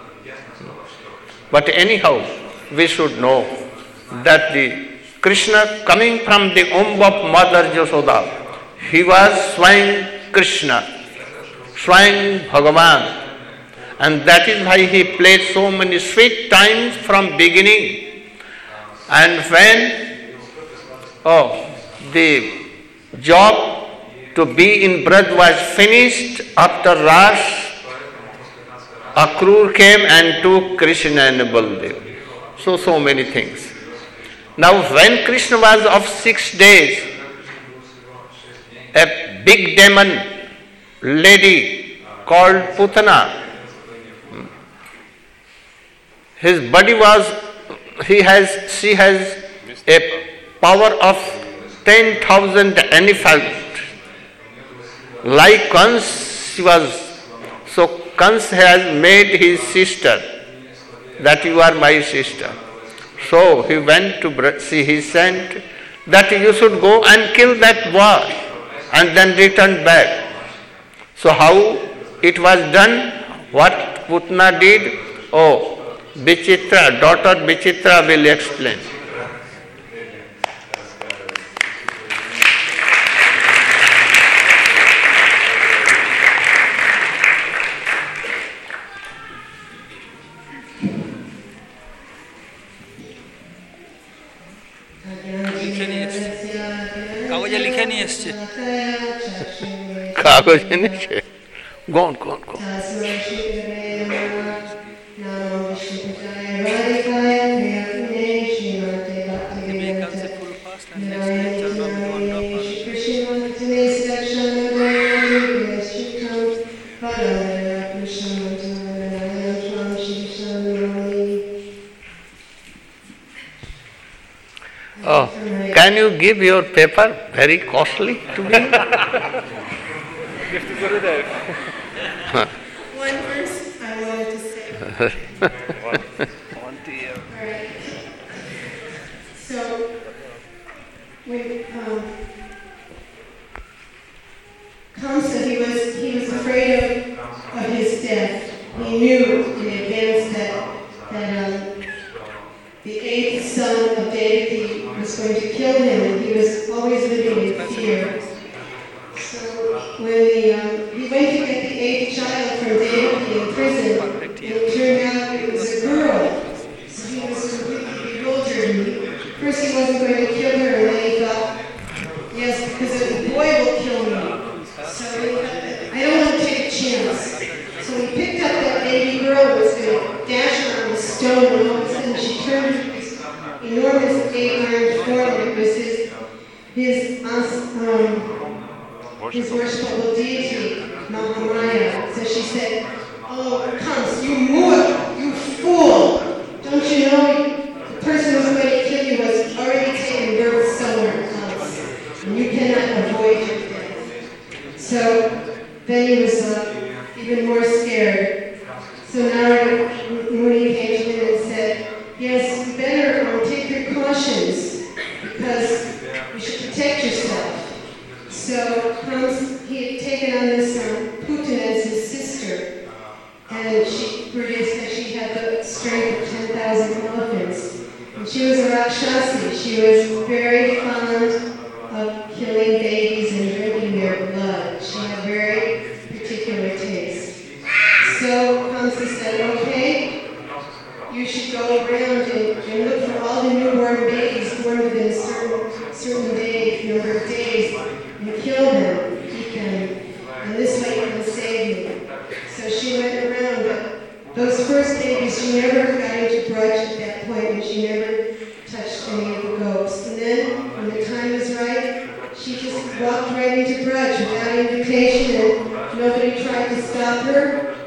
But anyhow, we should know that the Krishna coming from the womb of Mother Yashoda, he was Swayam Krishna, Swayam Bhagavan. And that is why he played so many sweet times from beginning. And when the job to be in Braj was finished after Ras, Akrur came and took Krishna and Baldev. So many things. Now when Krishna was of 6 days, a big demon lady called Putana, his body was, she has a power of 10,000 elephants. Like Kans she was, so Kans has made his sister, that you are my sister. So he went to, he sent that you should go and kill that boy and then return back. So how it was done, what Putna did, Vichitra, daughter Vichitra will explain. কাগজে লিখে নিয়ে এসছে কাগজে নিচে কোন Can you give your paper very costly to me? One verse I wanted to say. Right. So, when Kamsa, he was afraid of his death. He knew in advance that the 8th son of Devaki was going to kill him, and he was always living in fear. So when he went to get the 8th child from Devaki in prison, it turned out it was a girl. So he was completely bewildered. First he wasn't going to kill her, and then he thought, yes, because the boy will kill me. So he thought, I don't want to take a chance. So he picked up that baby girl and was going to dash her on the stone, and all of a sudden she turned into this enormous 8-armed form. It was his worshipable deity, Mahamaya. So she said, "Oh, Kams, you moor, you fool! Don't you know the person who's going to kill you has already taken birth somewhere else, and you cannot avoid your death." So then he was even more scared. So Narada Muni came to him and said, "Yes, you better take precautions, because you should protect yourself." So he had taken on this Putana as his sister, and she produced that she had the strength of 10,000 elephants. And she was a Rakshasi. She was very fond of killing babies and drinking their blood. She had very particular taste. So Kamsa said, "Okay, you should go around and look for all the newborn babies born within a certain number of days, and kill them, eat them, and this way you can save me." So she went around, but those first babies, she never got into Braj at that point, and she never touched any of the goats. And then, when the time was right, she just walked right into Braj without invitation, and nobody tried to stop her.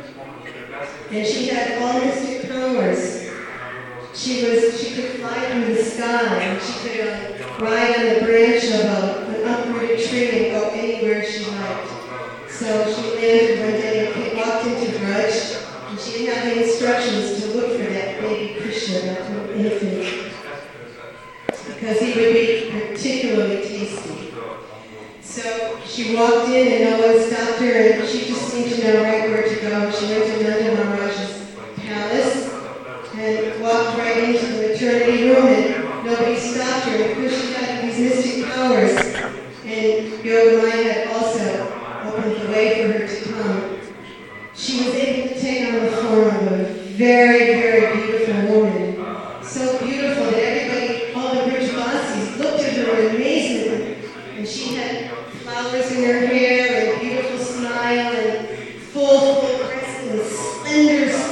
And she had all mystic powers. She could fly through the sky, and she could ride on the branch of an uprooted tree and go anywhere she liked. So she landed one day and walked into Braj, and she had the instructions to look for that baby Krishna, that little infant, because he would be particularly tasty. So she walked in, and no one stopped her, and she just seemed to know right where to go. She went to Nanda Maharaj's palace and walked right into the maternity room, and nobody stopped her, because she had these mystic powers, and Yogamaya had also opened the way for her to come. She was able to take on the form of a very, very beautiful woman. So beautiful that everybody, all the rich Vasis, looked at her in amazement. And she had flowers in her hair, and a beautiful smile, and full breasts, and slender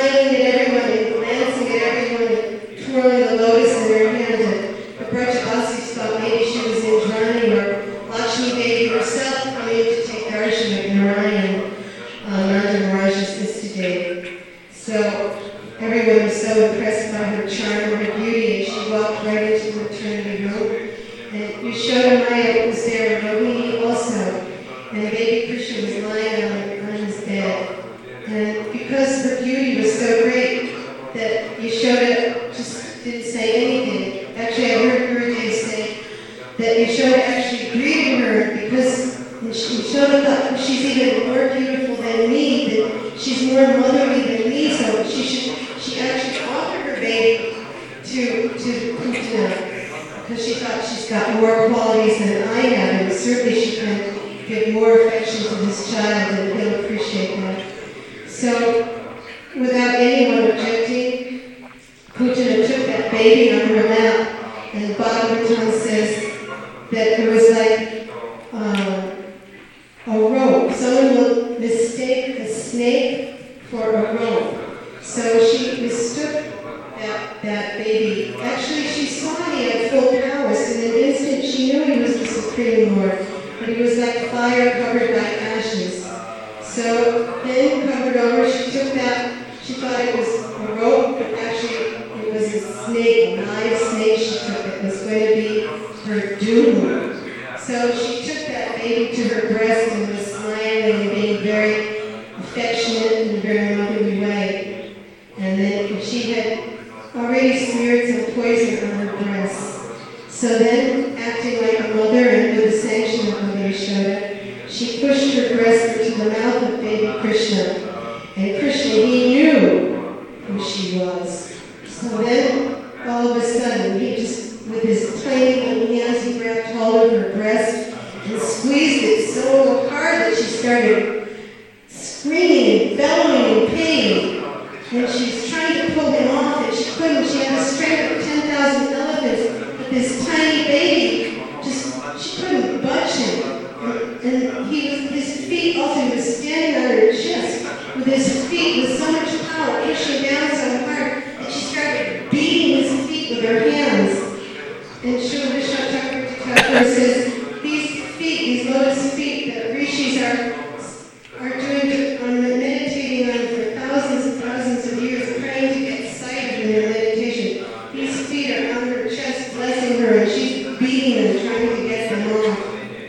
smiling at everyone and glancing at everyone and twirling the lotus in her hand. And the Brajavasis thought maybe she was Indrani or Lakshmi Devi herself coming to take darshan of Narayan, Nanda Maharaj's Istadeva. So everyone was so impressed by her charm and her beauty, and she walked right into the maternity room. And Yashoda Maya was there, and Rohini also. And baby Krishna was lying on his bed. And because her beauty was so great that Yashoda just didn't say anything. Actually, I heard Gurudev say that Yashoda actually greeted her because Yashoda thought she's even more beautiful than me, that she's more motherly than me, so she actually offered her baby to Putana because she thought she's got more qualities than I have, and certainly she can give more affection to this child, and he'll appreciate that. So, without anyone objecting, Putana took that baby on her lap, and Bhagavatam says that it was like a rope. Someone will mistake a snake for a rope. So she mistook that baby. Actually, she saw he had full prowess. In an instant, she knew he was the Supreme Lord. But he was like fire covered by ashes. So then, covered over, she took that. She thought it was a rope, but actually it was a snake, a live snake she took that was going to be her doom. So she took that baby to her breast and was smiling and being very affectionate in a very motherly way. And then she had already smeared some poison on her breast. So then, acting like a mother and with the sanction of Mother Yashoda, she pushed her breast into the mouth of baby Krishna. And Krishna, he knew who she was. So then, all of a sudden, he just, with his tiny little hands, he grabbed hold of her breast and squeezed it so hard that she started screaming and bellowing in pain. And she's trying to pull him off, and she couldn't. She had the strength of 10,000 elephants, but this tiny baby, she couldn't budge him. And his feet also, he was standing on her chest with his feet with so much power, pushing down so hard that she started beating his feet with her hands. And Srila Vishnu Thakur says, these feet, these lotus feet that rishis are meditating on for thousands and thousands of years, praying to get sighted in their meditation. These feet are on her chest, blessing her, and she's beating them, trying to get them off.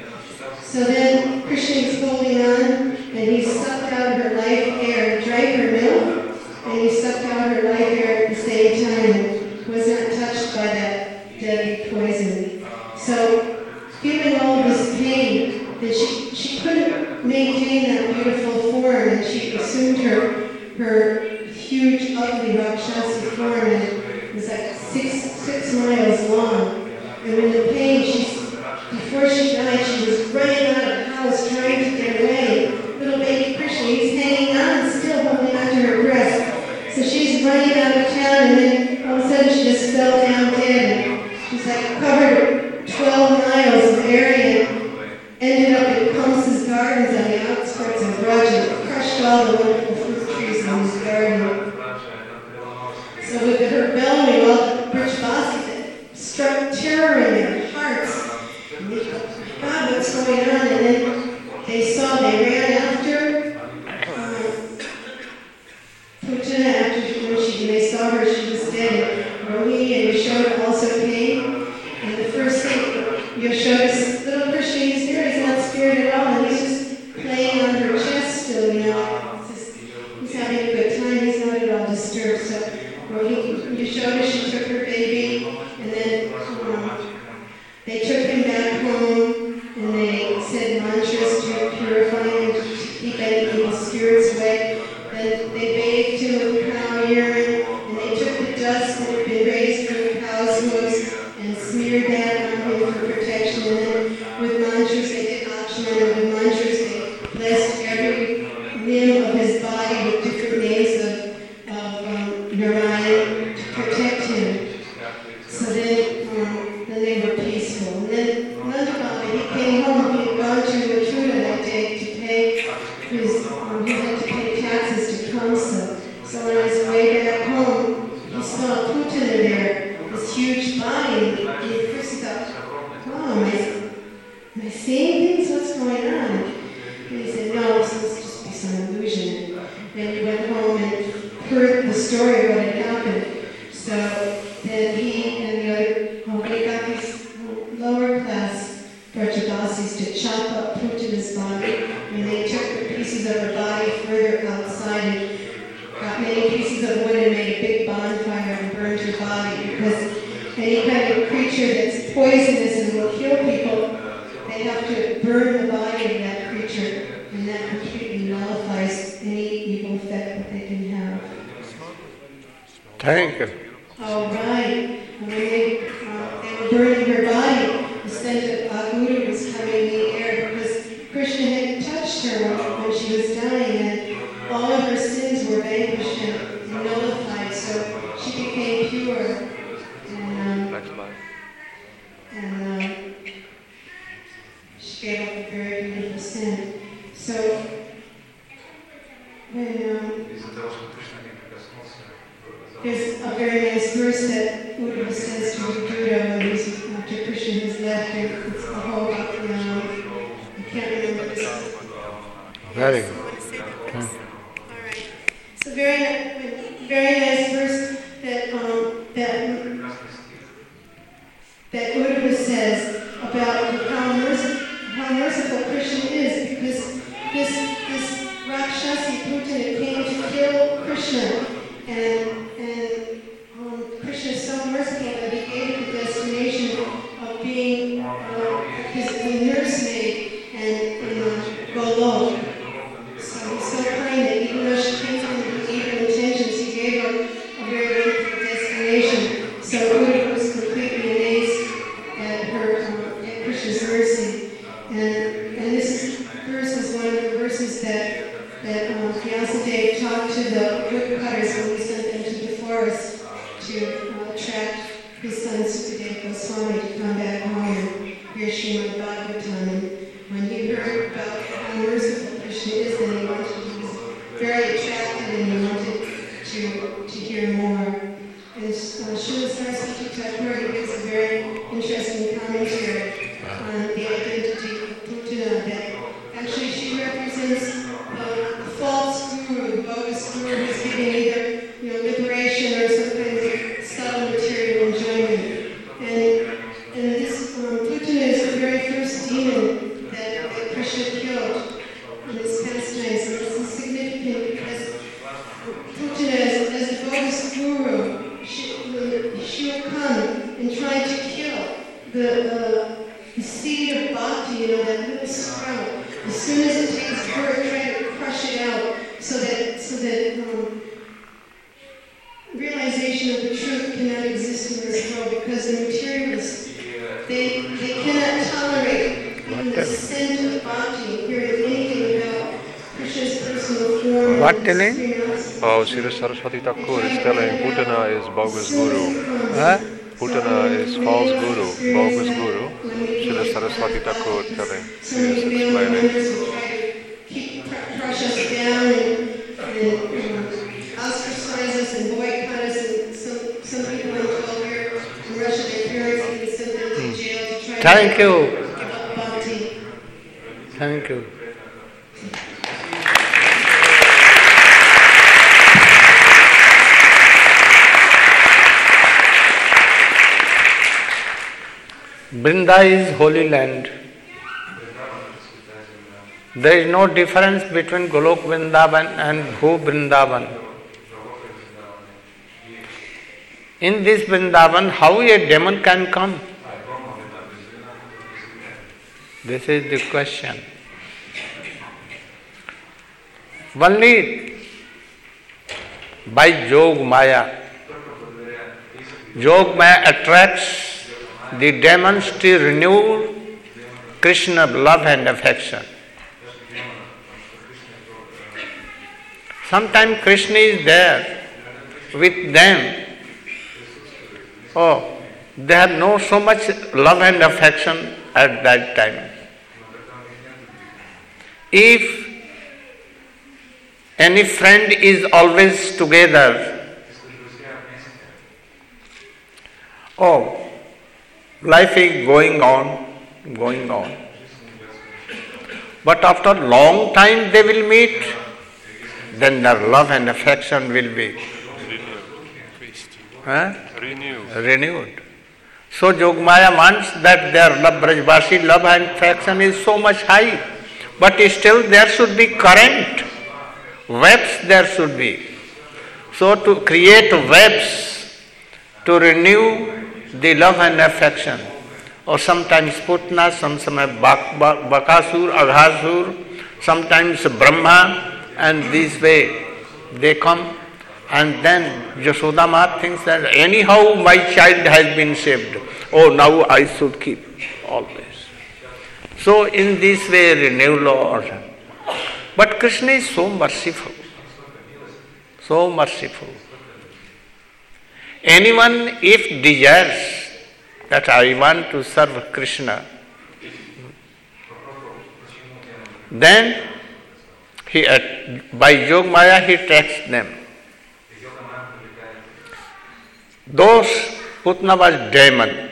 So then Krishna is holding on, and he sucked out her life air, drank her milk, and he sucked out her life air at the same time, and was not touched by that deadly poison. So, given all of this pain, that she couldn't maintain that beautiful form, and she assumed her huge, ugly Rakshasi form, and it was like 6 miles long. And in the pain, before she died, she was running out of the house, trying to get away. Little baby Krishna, he's hanging on, still holding onto her breast. So she's running out of town, and then all of a sudden she just fell down dead. And she's like covered 12 miles of area, and ended up in Kamsa's gardens on the outskirts of Braj, and crushed all the wonderful fruit trees in his garden. So with her bellowing, all the Brajavasis struck terror in their hearts. And they thought, God, what's going on? And then they ran after Putana when they saw her, she was dead. And Rohini and Yashoda also came. And the first thing, Yashoda said, little Krishna, he's there, he's not scared at all. And he's just playing on her chest still, he's having a good time, he's not at all disturbed. So Yashoda, she took her baby, and then they took him back home, and they said mantras to purify him, to keep any evil spirits away. Then they bathed him with cow urine, and they took the dust that had been raised from the cow's hooves and smeared that on him for protection. And then with mantras, they did Achman, and with mantras, they blessed every limb of his body with different names of Narayan to protect him. So then they were peaceful. And then Nanda Baba, he came home, he had gone to Mathura that day to pay he had to pay taxes to Kamsa. So on his way back home, he saw Putana there, this huge body, and he first thought, wow, am I seeing things? What's going on? And he said, no, this must just be some illusion. And he went home and heard the story of what had happened. So then he and the other, they got these lower class Brajavasis to chop up Putana's body, and they took the pieces of her body further outside and got many pieces of wood and made a big bonfire and burned her body, because any kind of creature that's poisonous and will kill people, they have to burn the body of that creature, and that completely nullifies any evil effect that they can have. Thank you. Oh, right. When they were burning her body, the scent of Aguru was coming in the air because Krishna had touched her when she was dying, and all of her sins were vanquished and nullified, so she became pure. And she gave up a very beautiful scent. So when there's a very nice verse that Uddhava says to Buddha when he's after Krishna has left, and it's the whole I can't remember this. Very good. Alright. It's a very nice verse that Uddhava says about how merciful Krishna is, because this Rakshasi Putana came to kill Krishna, and Krishna is so merciful that he gave her the destination of being the nursemaid and Golok. So he's so kind that even though she came from the evil intentions, he gave her a very wonderful destination. So Uddhava was completely amazed at Krishna's mercy. And this verse is one of the verses that Vyasadeva taught to the woodcutters when he sent them to the forest to attract his son Sukadeva Goswami to come back home and hear Srimad Bhagavatam. And when he heard about how merciful Krishna is, then he was very attracted and he wanted to hear more. And Srila Saraswati Thakur gives a very interesting commentary on the identity of Putana, that actually she represents the false guru, the bogus guru who's giving either liberation or some kind of subtle material enjoyment. And this Putana is the very first demon that Krishna killed in his pastimes. And this is significant because Putana, as the bogus guru, she would come and try to kill the seed of bhakti, that little sprout. As soon as it takes birth, try to crush it out so that realization of the truth cannot exist in this world, because the materialists, they cannot tolerate even the scent of bhakti, hearing anything about Krishna's personal form. What telling? Oh, Srila Saraswati Thakur is telling Putana is bogus guru. Huh? Putana is false guru, bogus guru. Srila Saraswati Thakur telling. She is explaining. Keep crush us down and ostracize us and boycott us, and some people I'm told here in Russia, their parents even sent them to jail to try Thank to you. give up bhakti. Thank you. Vrinda is holy land. There is no difference between Golok Vrindavan and Bhu Vrindavan. In this Vrindavan, how a demon can come? This is the question. Only by Yog Maya. Yog Maya attracts the demons to renew Krishna love and affection. Sometimes Krishna is there with them. Oh, they have no so much love and affection at that time. If any friend is always together, Oh, life is going on. But after a long time they will meet, then their love and affection will be renewed. So Jogmaya wants that their love, Brajvasi love and affection is so much high, but still there should be current, webs there should be. So to create webs, to renew the love and affection, or sometimes Putna, sometimes Bakasur, Aghasur, sometimes Brahma, and this way they come. And then Yashoda thinks that anyhow my child has been saved. Oh, now I should keep always. So in this way renew Lord. But Krishna is so merciful. So merciful. Anyone if desires that I want to serve Krishna, then he by Yogmaya he takes them. Those Putna was demon.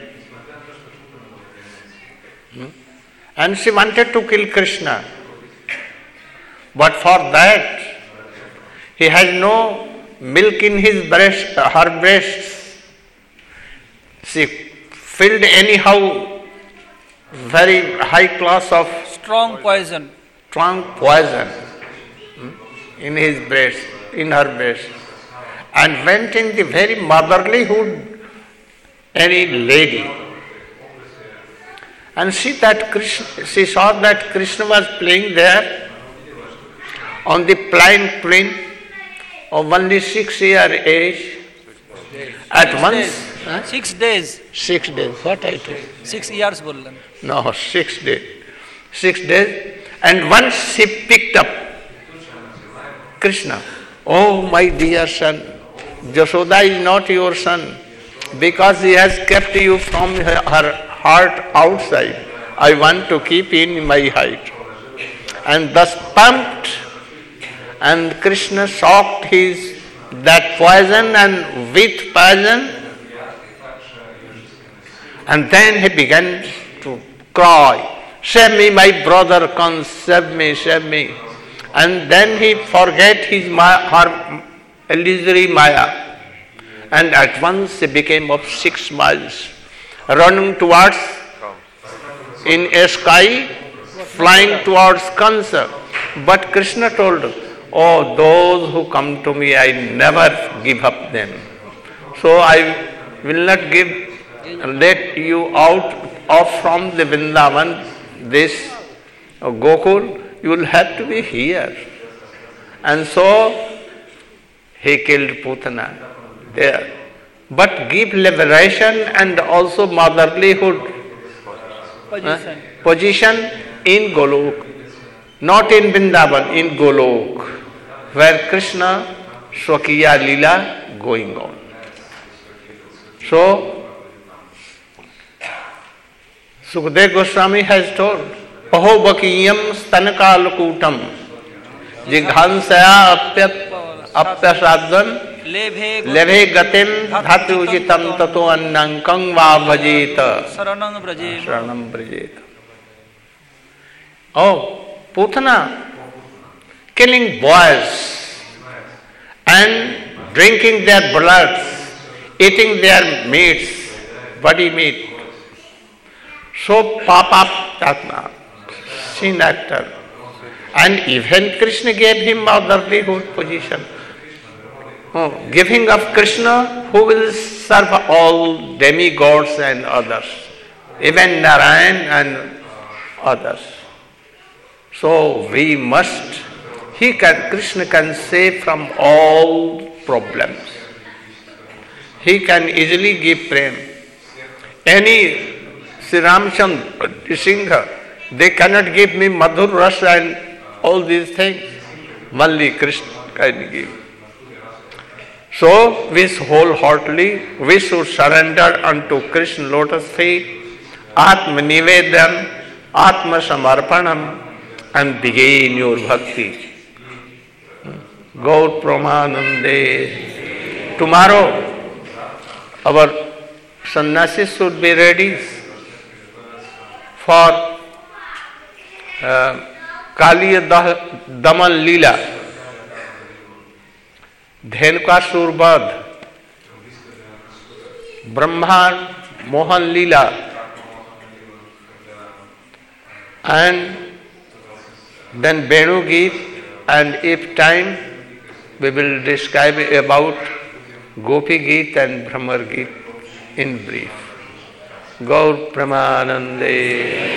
And she wanted to kill Krishna. But for that, he has no milk in his breast, her breasts. She filled anyhow very high class of strong poison in his breast, in her breast. And went in the very motherlyhood, any lady. And she saw that Krishna was playing there on the plain of only 6 years age. At once, 6 days. 6 days. What I told? 6 years बोलन. No, 6 days. 6 days. And once she picked up Krishna. Oh, my dear son, Yashoda is not your son, because he has kept you from her heart outside. I want to keep in my height. And thus pumped, and Krishna shocked that poison and with poison, and then he began to cry, "Save me, my brother, come, save me, save me." And then he forget her illusory Maya, and at once he became of 6 miles, running towards in a sky, flying towards Kansa. But Krishna told, "Oh, those who come to me, I never give up them. So I will not let you off from the Vrindavan, this Gokul. You will have to be here." And so he killed Putana there. But give liberation and also motherlyhood position in Golok. Not in Vrindavan, in Golok, where Krishna Swakiya Leela going on. So, Sukadeva Goswami has told, "Pahobakiyam stanakalukutam jighansaya apyasadvan लेभे गतिम धातु उचितम ततो अन्नंकं वा भजेत शरणं ब्रजेत." Oh, Putana, killing boys and drinking their blood, eating their meats, body meat. So Papa, sin actor. And even Krishna gave him motherlyhood position. Giving of Krishna, who will serve all demigods and others, even Narayan and others. So we must, Krishna can save from all problems. He can easily give prem. Any Sri Ramchandra, Singha, they cannot give me Madhur Rasa and all these things. Only Krishna can give. So, wish wholeheartedly, we should surrender unto Krishna lotus feet, Atma Nivedam, Atma Samarpanam, and begin your bhakti. Gaur Pramanande. Tomorrow, our Sannyasis should be ready for Kaliya Daman Leela, Dhenukasur Vadh, Brahma Mohan Leela, and then Venu Geet, and if time we will describe about Gopi Geet and Brahmar Geet in brief. Gaur Pramanande.